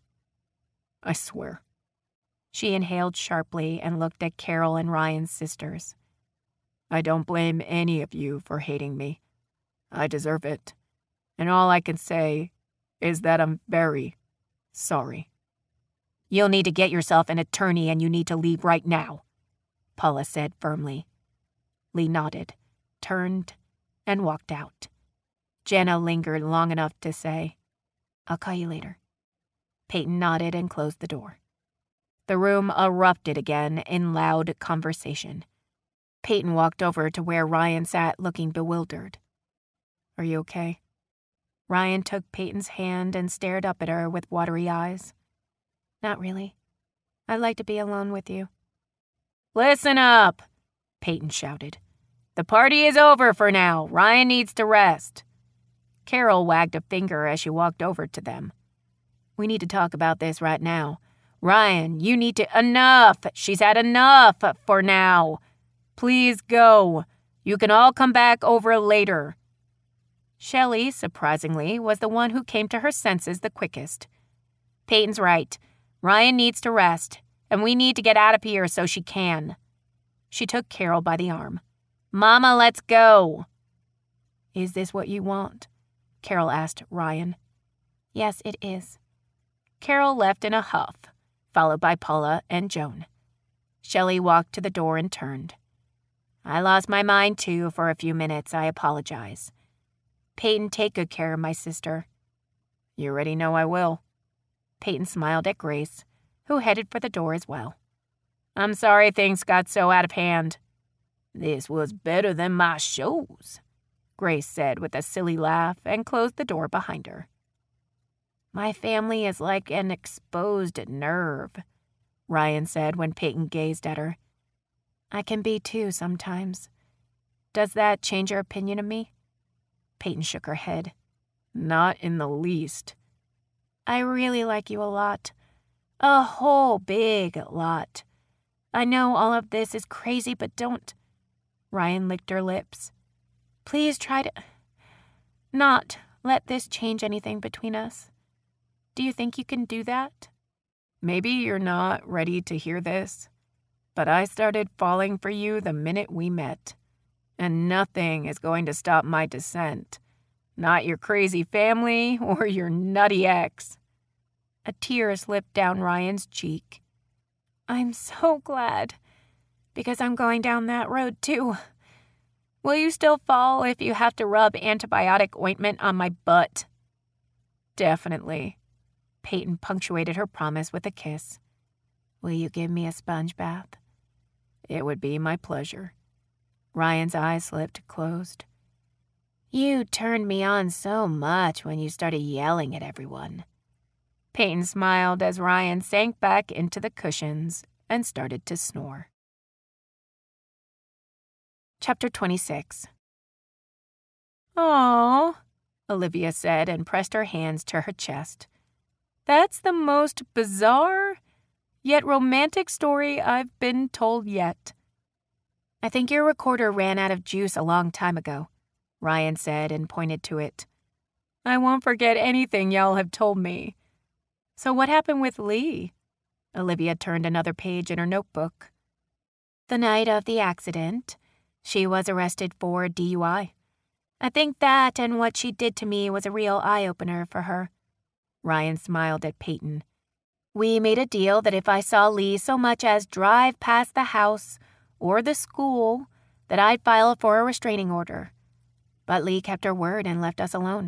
Speaker 1: I swear." She inhaled sharply and looked at Carol and Ryan's sisters. "I don't blame any of you for hating me. I deserve it. And all I can say is that I'm very sorry." "You'll need to get yourself an attorney and you need to leave right now," Paula said firmly. Lee nodded, turned, and walked out. Jana lingered long enough to say, "I'll call you later." Peyton nodded and closed the door. The room erupted again in loud conversation. Peyton walked over to where Ryan sat looking bewildered. "Are you okay?" Ryan took Peyton's hand and stared up at her with watery eyes. "Not really. I'd like to be alone with you." "Listen up," Peyton shouted. "The party is over for now. Ryan needs to rest." Carol wagged a finger as she walked over to them. "We need to talk about this right now. Ryan, you need to— Enough! She's had enough for now. Please go. You can all come back over later." Shelley, surprisingly, was the one who came to her senses the quickest. "Peyton's right. Ryan needs to rest, and we need to get out of here so she can." She took Carol by the arm. "Mama, let's go." "Is this what you want?" Carol asked Ryan. "Yes, it is." Carol left in a huff, followed by Paula and Joan. Shelley walked to the door and turned. "I lost my mind, too, for a few minutes. I apologize. Peyton, take good care of my sister." "You already know I will." Peyton smiled at Grace, who headed for the door as well. "I'm sorry things got so out of hand." "This was better than my shows," Grace said with a silly laugh and closed the door behind her. "My family is like an exposed nerve," Ryan said when Peyton gazed at her. "I can be too sometimes. Does that change your opinion of me?" Peyton shook her head. "Not in the least." "I really like you a lot. A whole big lot. I know all of this is crazy, but don't. Ryan licked her lips. Please try to not let this change anything between us. Do you think you can do that? Maybe you're not ready to hear this, but I started falling for you the minute we met, and nothing is going to stop my descent. Not your crazy family or your nutty ex. A tear slipped down Ryan's cheek. I'm so glad, because I'm going down that road too. Will you still fall if you have to rub antibiotic ointment on my butt? Definitely. Peyton punctuated her promise with a kiss. Will you give me a sponge bath? It would be my pleasure. Ryan's eyes slipped closed. You turned me on so much when you started yelling at everyone. Peyton smiled as Ryan sank back into the cushions and started to snore. Chapter 26. Aww, Olivia said and pressed her hands to her chest. That's the most bizarre, yet romantic story I've been told yet. I think your recorder ran out of juice a long time ago, Ryan said and pointed to it. I won't forget anything y'all have told me. So what happened with Lee? Olivia turned another page in her notebook. The night of the accident, she was arrested for DUI. I think that and what she did to me was a real eye-opener for her. Ryan smiled at Peyton. We made a deal that if I saw Lee so much as drive past the house or the school, that I'd file for a restraining order. But Lee kept her word and left us alone.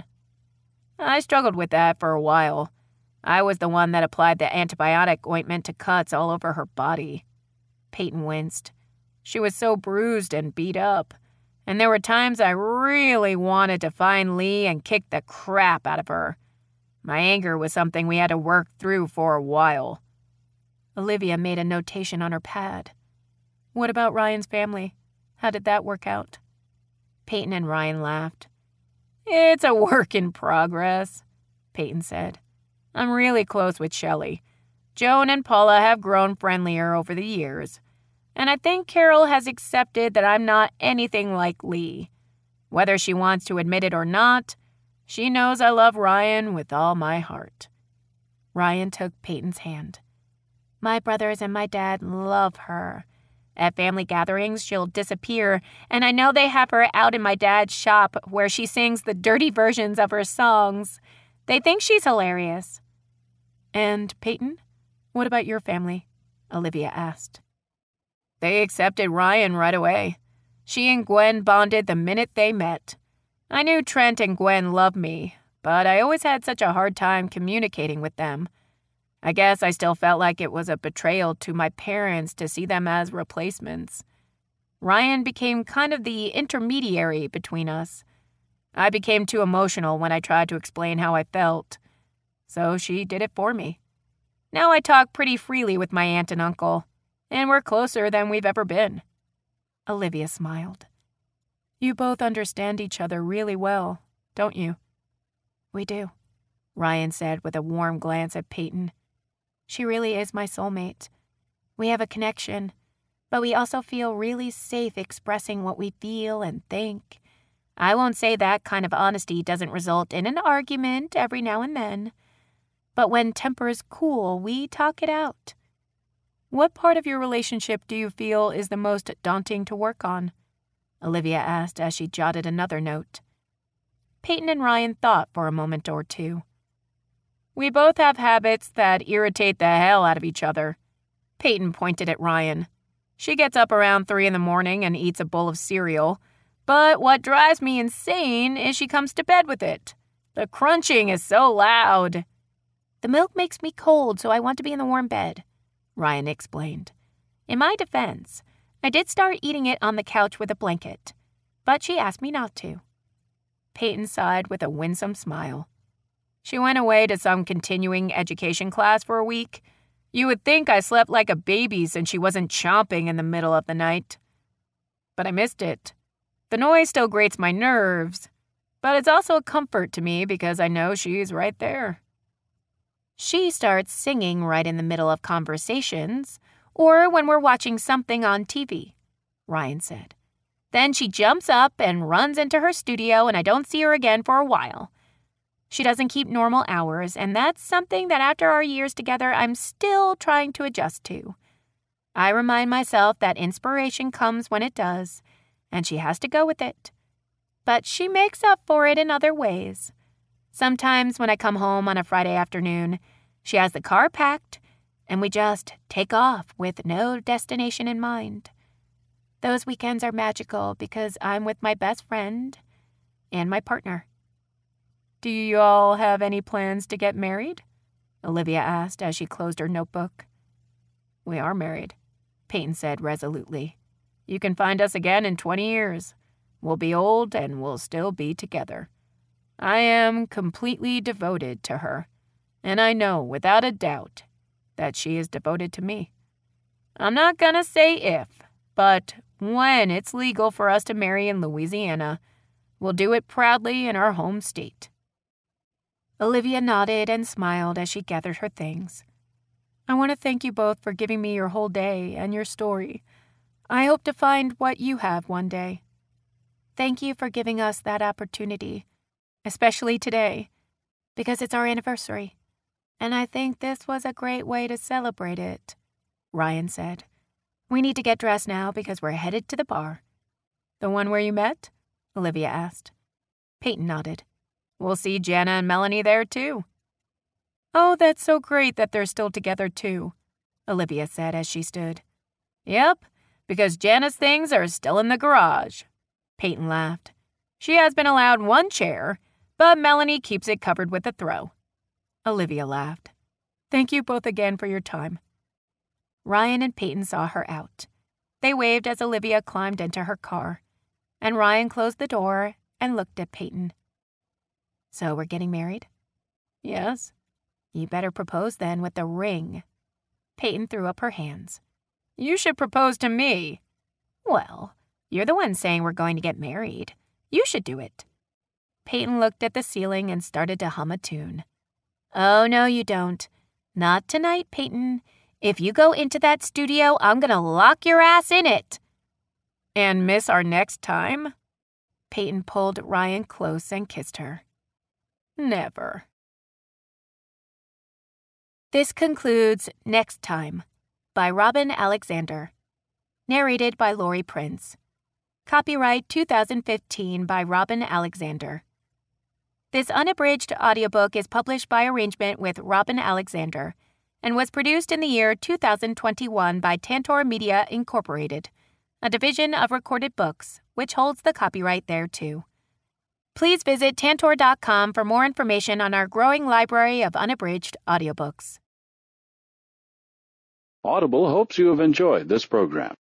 Speaker 1: I struggled with that for a while. I was the one that applied the antibiotic ointment to cuts all over her body. Peyton winced. She was so bruised and beat up, and there were times I really wanted to find Lee and kick the crap out of her. My anger was something we had to work through for a while. Olivia made a notation on her pad. What about Ryan's family? How did that work out? Peyton and Ryan laughed. It's a work in progress, Peyton said. I'm really close with Shelley. Joan and Paula have grown friendlier over the years, and I think Carol has accepted that I'm not anything like Lee. Whether she wants to admit it or not, she knows I love Ryan with all my heart. Ryan took Peyton's hand. My brothers and my dad love her. At family gatherings, she'll disappear, and I know they have her out in my dad's shop where she sings the dirty versions of her songs. They think she's hilarious. And Peyton, what about your family? Olivia asked. They accepted Ryan right away. She and Gwen bonded the minute they met. I knew Trent and Gwen loved me, but I always had such a hard time communicating with them. I guess I still felt like it was a betrayal to my parents to see them as replacements. Ryan became kind of the intermediary between us. I became too emotional when I tried to explain how I felt, so she did it for me. Now I talk pretty freely with my aunt and uncle, and we're closer than we've ever been. Olivia smiled. You both understand each other really well, don't you? We do, Ryan said with a warm glance at Peyton. She really is my soulmate. We have a connection, but we also feel really safe expressing what we feel and think. I won't say that kind of honesty doesn't result in an argument every now and then, but when tempers cool, we talk it out. What part of your relationship do you feel is the most daunting to work on? Olivia asked as she jotted another note. Peyton and Ryan thought for a moment or two. We both have habits that irritate the hell out of each other. Peyton pointed at Ryan. She gets up around 3 a.m. and eats a bowl of cereal, but what drives me insane is she comes to bed with it. The crunching is so loud. The milk makes me cold, so I want to be in the warm bed, Ryan explained. In my defense, I did start eating it on the couch with a blanket, but she asked me not to. Peyton sighed with a winsome smile. She went away to some continuing education class for a week. You would think I slept like a baby since she wasn't chomping in the middle of the night. But I missed it. The noise still grates my nerves, but it's also a comfort to me because I know she's right there. She starts singing right in the middle of conversations, or when we're watching something on TV," Ryan said. "Then she jumps up and runs into her studio, and I don't see her again for a while. She doesn't keep normal hours, and that's something that after our years together I'm still trying to adjust to. I remind myself that inspiration comes when it does, and she has to go with it. But she makes up for it in other ways. Sometimes when I come home on a Friday afternoon, she has the car packed, and we just take off with no destination in mind. Those weekends are magical because I'm with my best friend and my partner." "Do you all have any plans to get married?" Olivia asked as she closed her notebook. "We are married," Peyton said resolutely. "You can find us again in 20 years. We'll be old and we'll still be together. I am completely devoted to her, and I know without a doubt that she is devoted to me. I'm not gonna say if, but when it's legal for us to marry in Louisiana, we'll do it proudly in our home state." Olivia nodded and smiled as she gathered her things. "I want to thank you both for giving me your whole day and your story. I hope to find what you have one day." "Thank you for giving us that opportunity, especially today, because it's our anniversary, and I think this was a great way to celebrate it," Ryan said. "We need to get dressed now because we're headed to the bar." "The one where you met?" Olivia asked. Peyton nodded. "We'll see Jana and Melanie there, too." "Oh, that's so great that they're still together, too," Olivia said as she stood. "Yep, because Jana's things are still in the garage." Peyton laughed. "She has been allowed one chair, but Melanie keeps it covered with a throw." Olivia laughed. "Thank you both again for your time." Ryan and Peyton saw her out. They waved as Olivia climbed into her car, and Ryan closed the door and looked at Peyton. "So we're getting married?" "Yes." "You better propose then with a ring." Peyton threw up her hands. "You should propose to me." "Well, you're the one saying we're going to get married. You should do it." Peyton looked at the ceiling and started to hum a tune. "Oh, no, you don't. Not tonight, Peyton. If you go into that studio, I'm going to lock your ass in it." "And miss our next time?" Peyton pulled Ryan close and kissed her. "Never." This concludes Next Time by Robin Alexander. Narrated by Lori Prince. Copyright 2015 by Robin Alexander. This unabridged audiobook is published by arrangement with Robin Alexander and was produced in the year 2021 by Tantor Media Incorporated, a division of Recorded Books, which holds the copyright thereto. Please visit Tantor.com for more information on our growing library of unabridged audiobooks.
Speaker 2: Audible hopes you have enjoyed this program.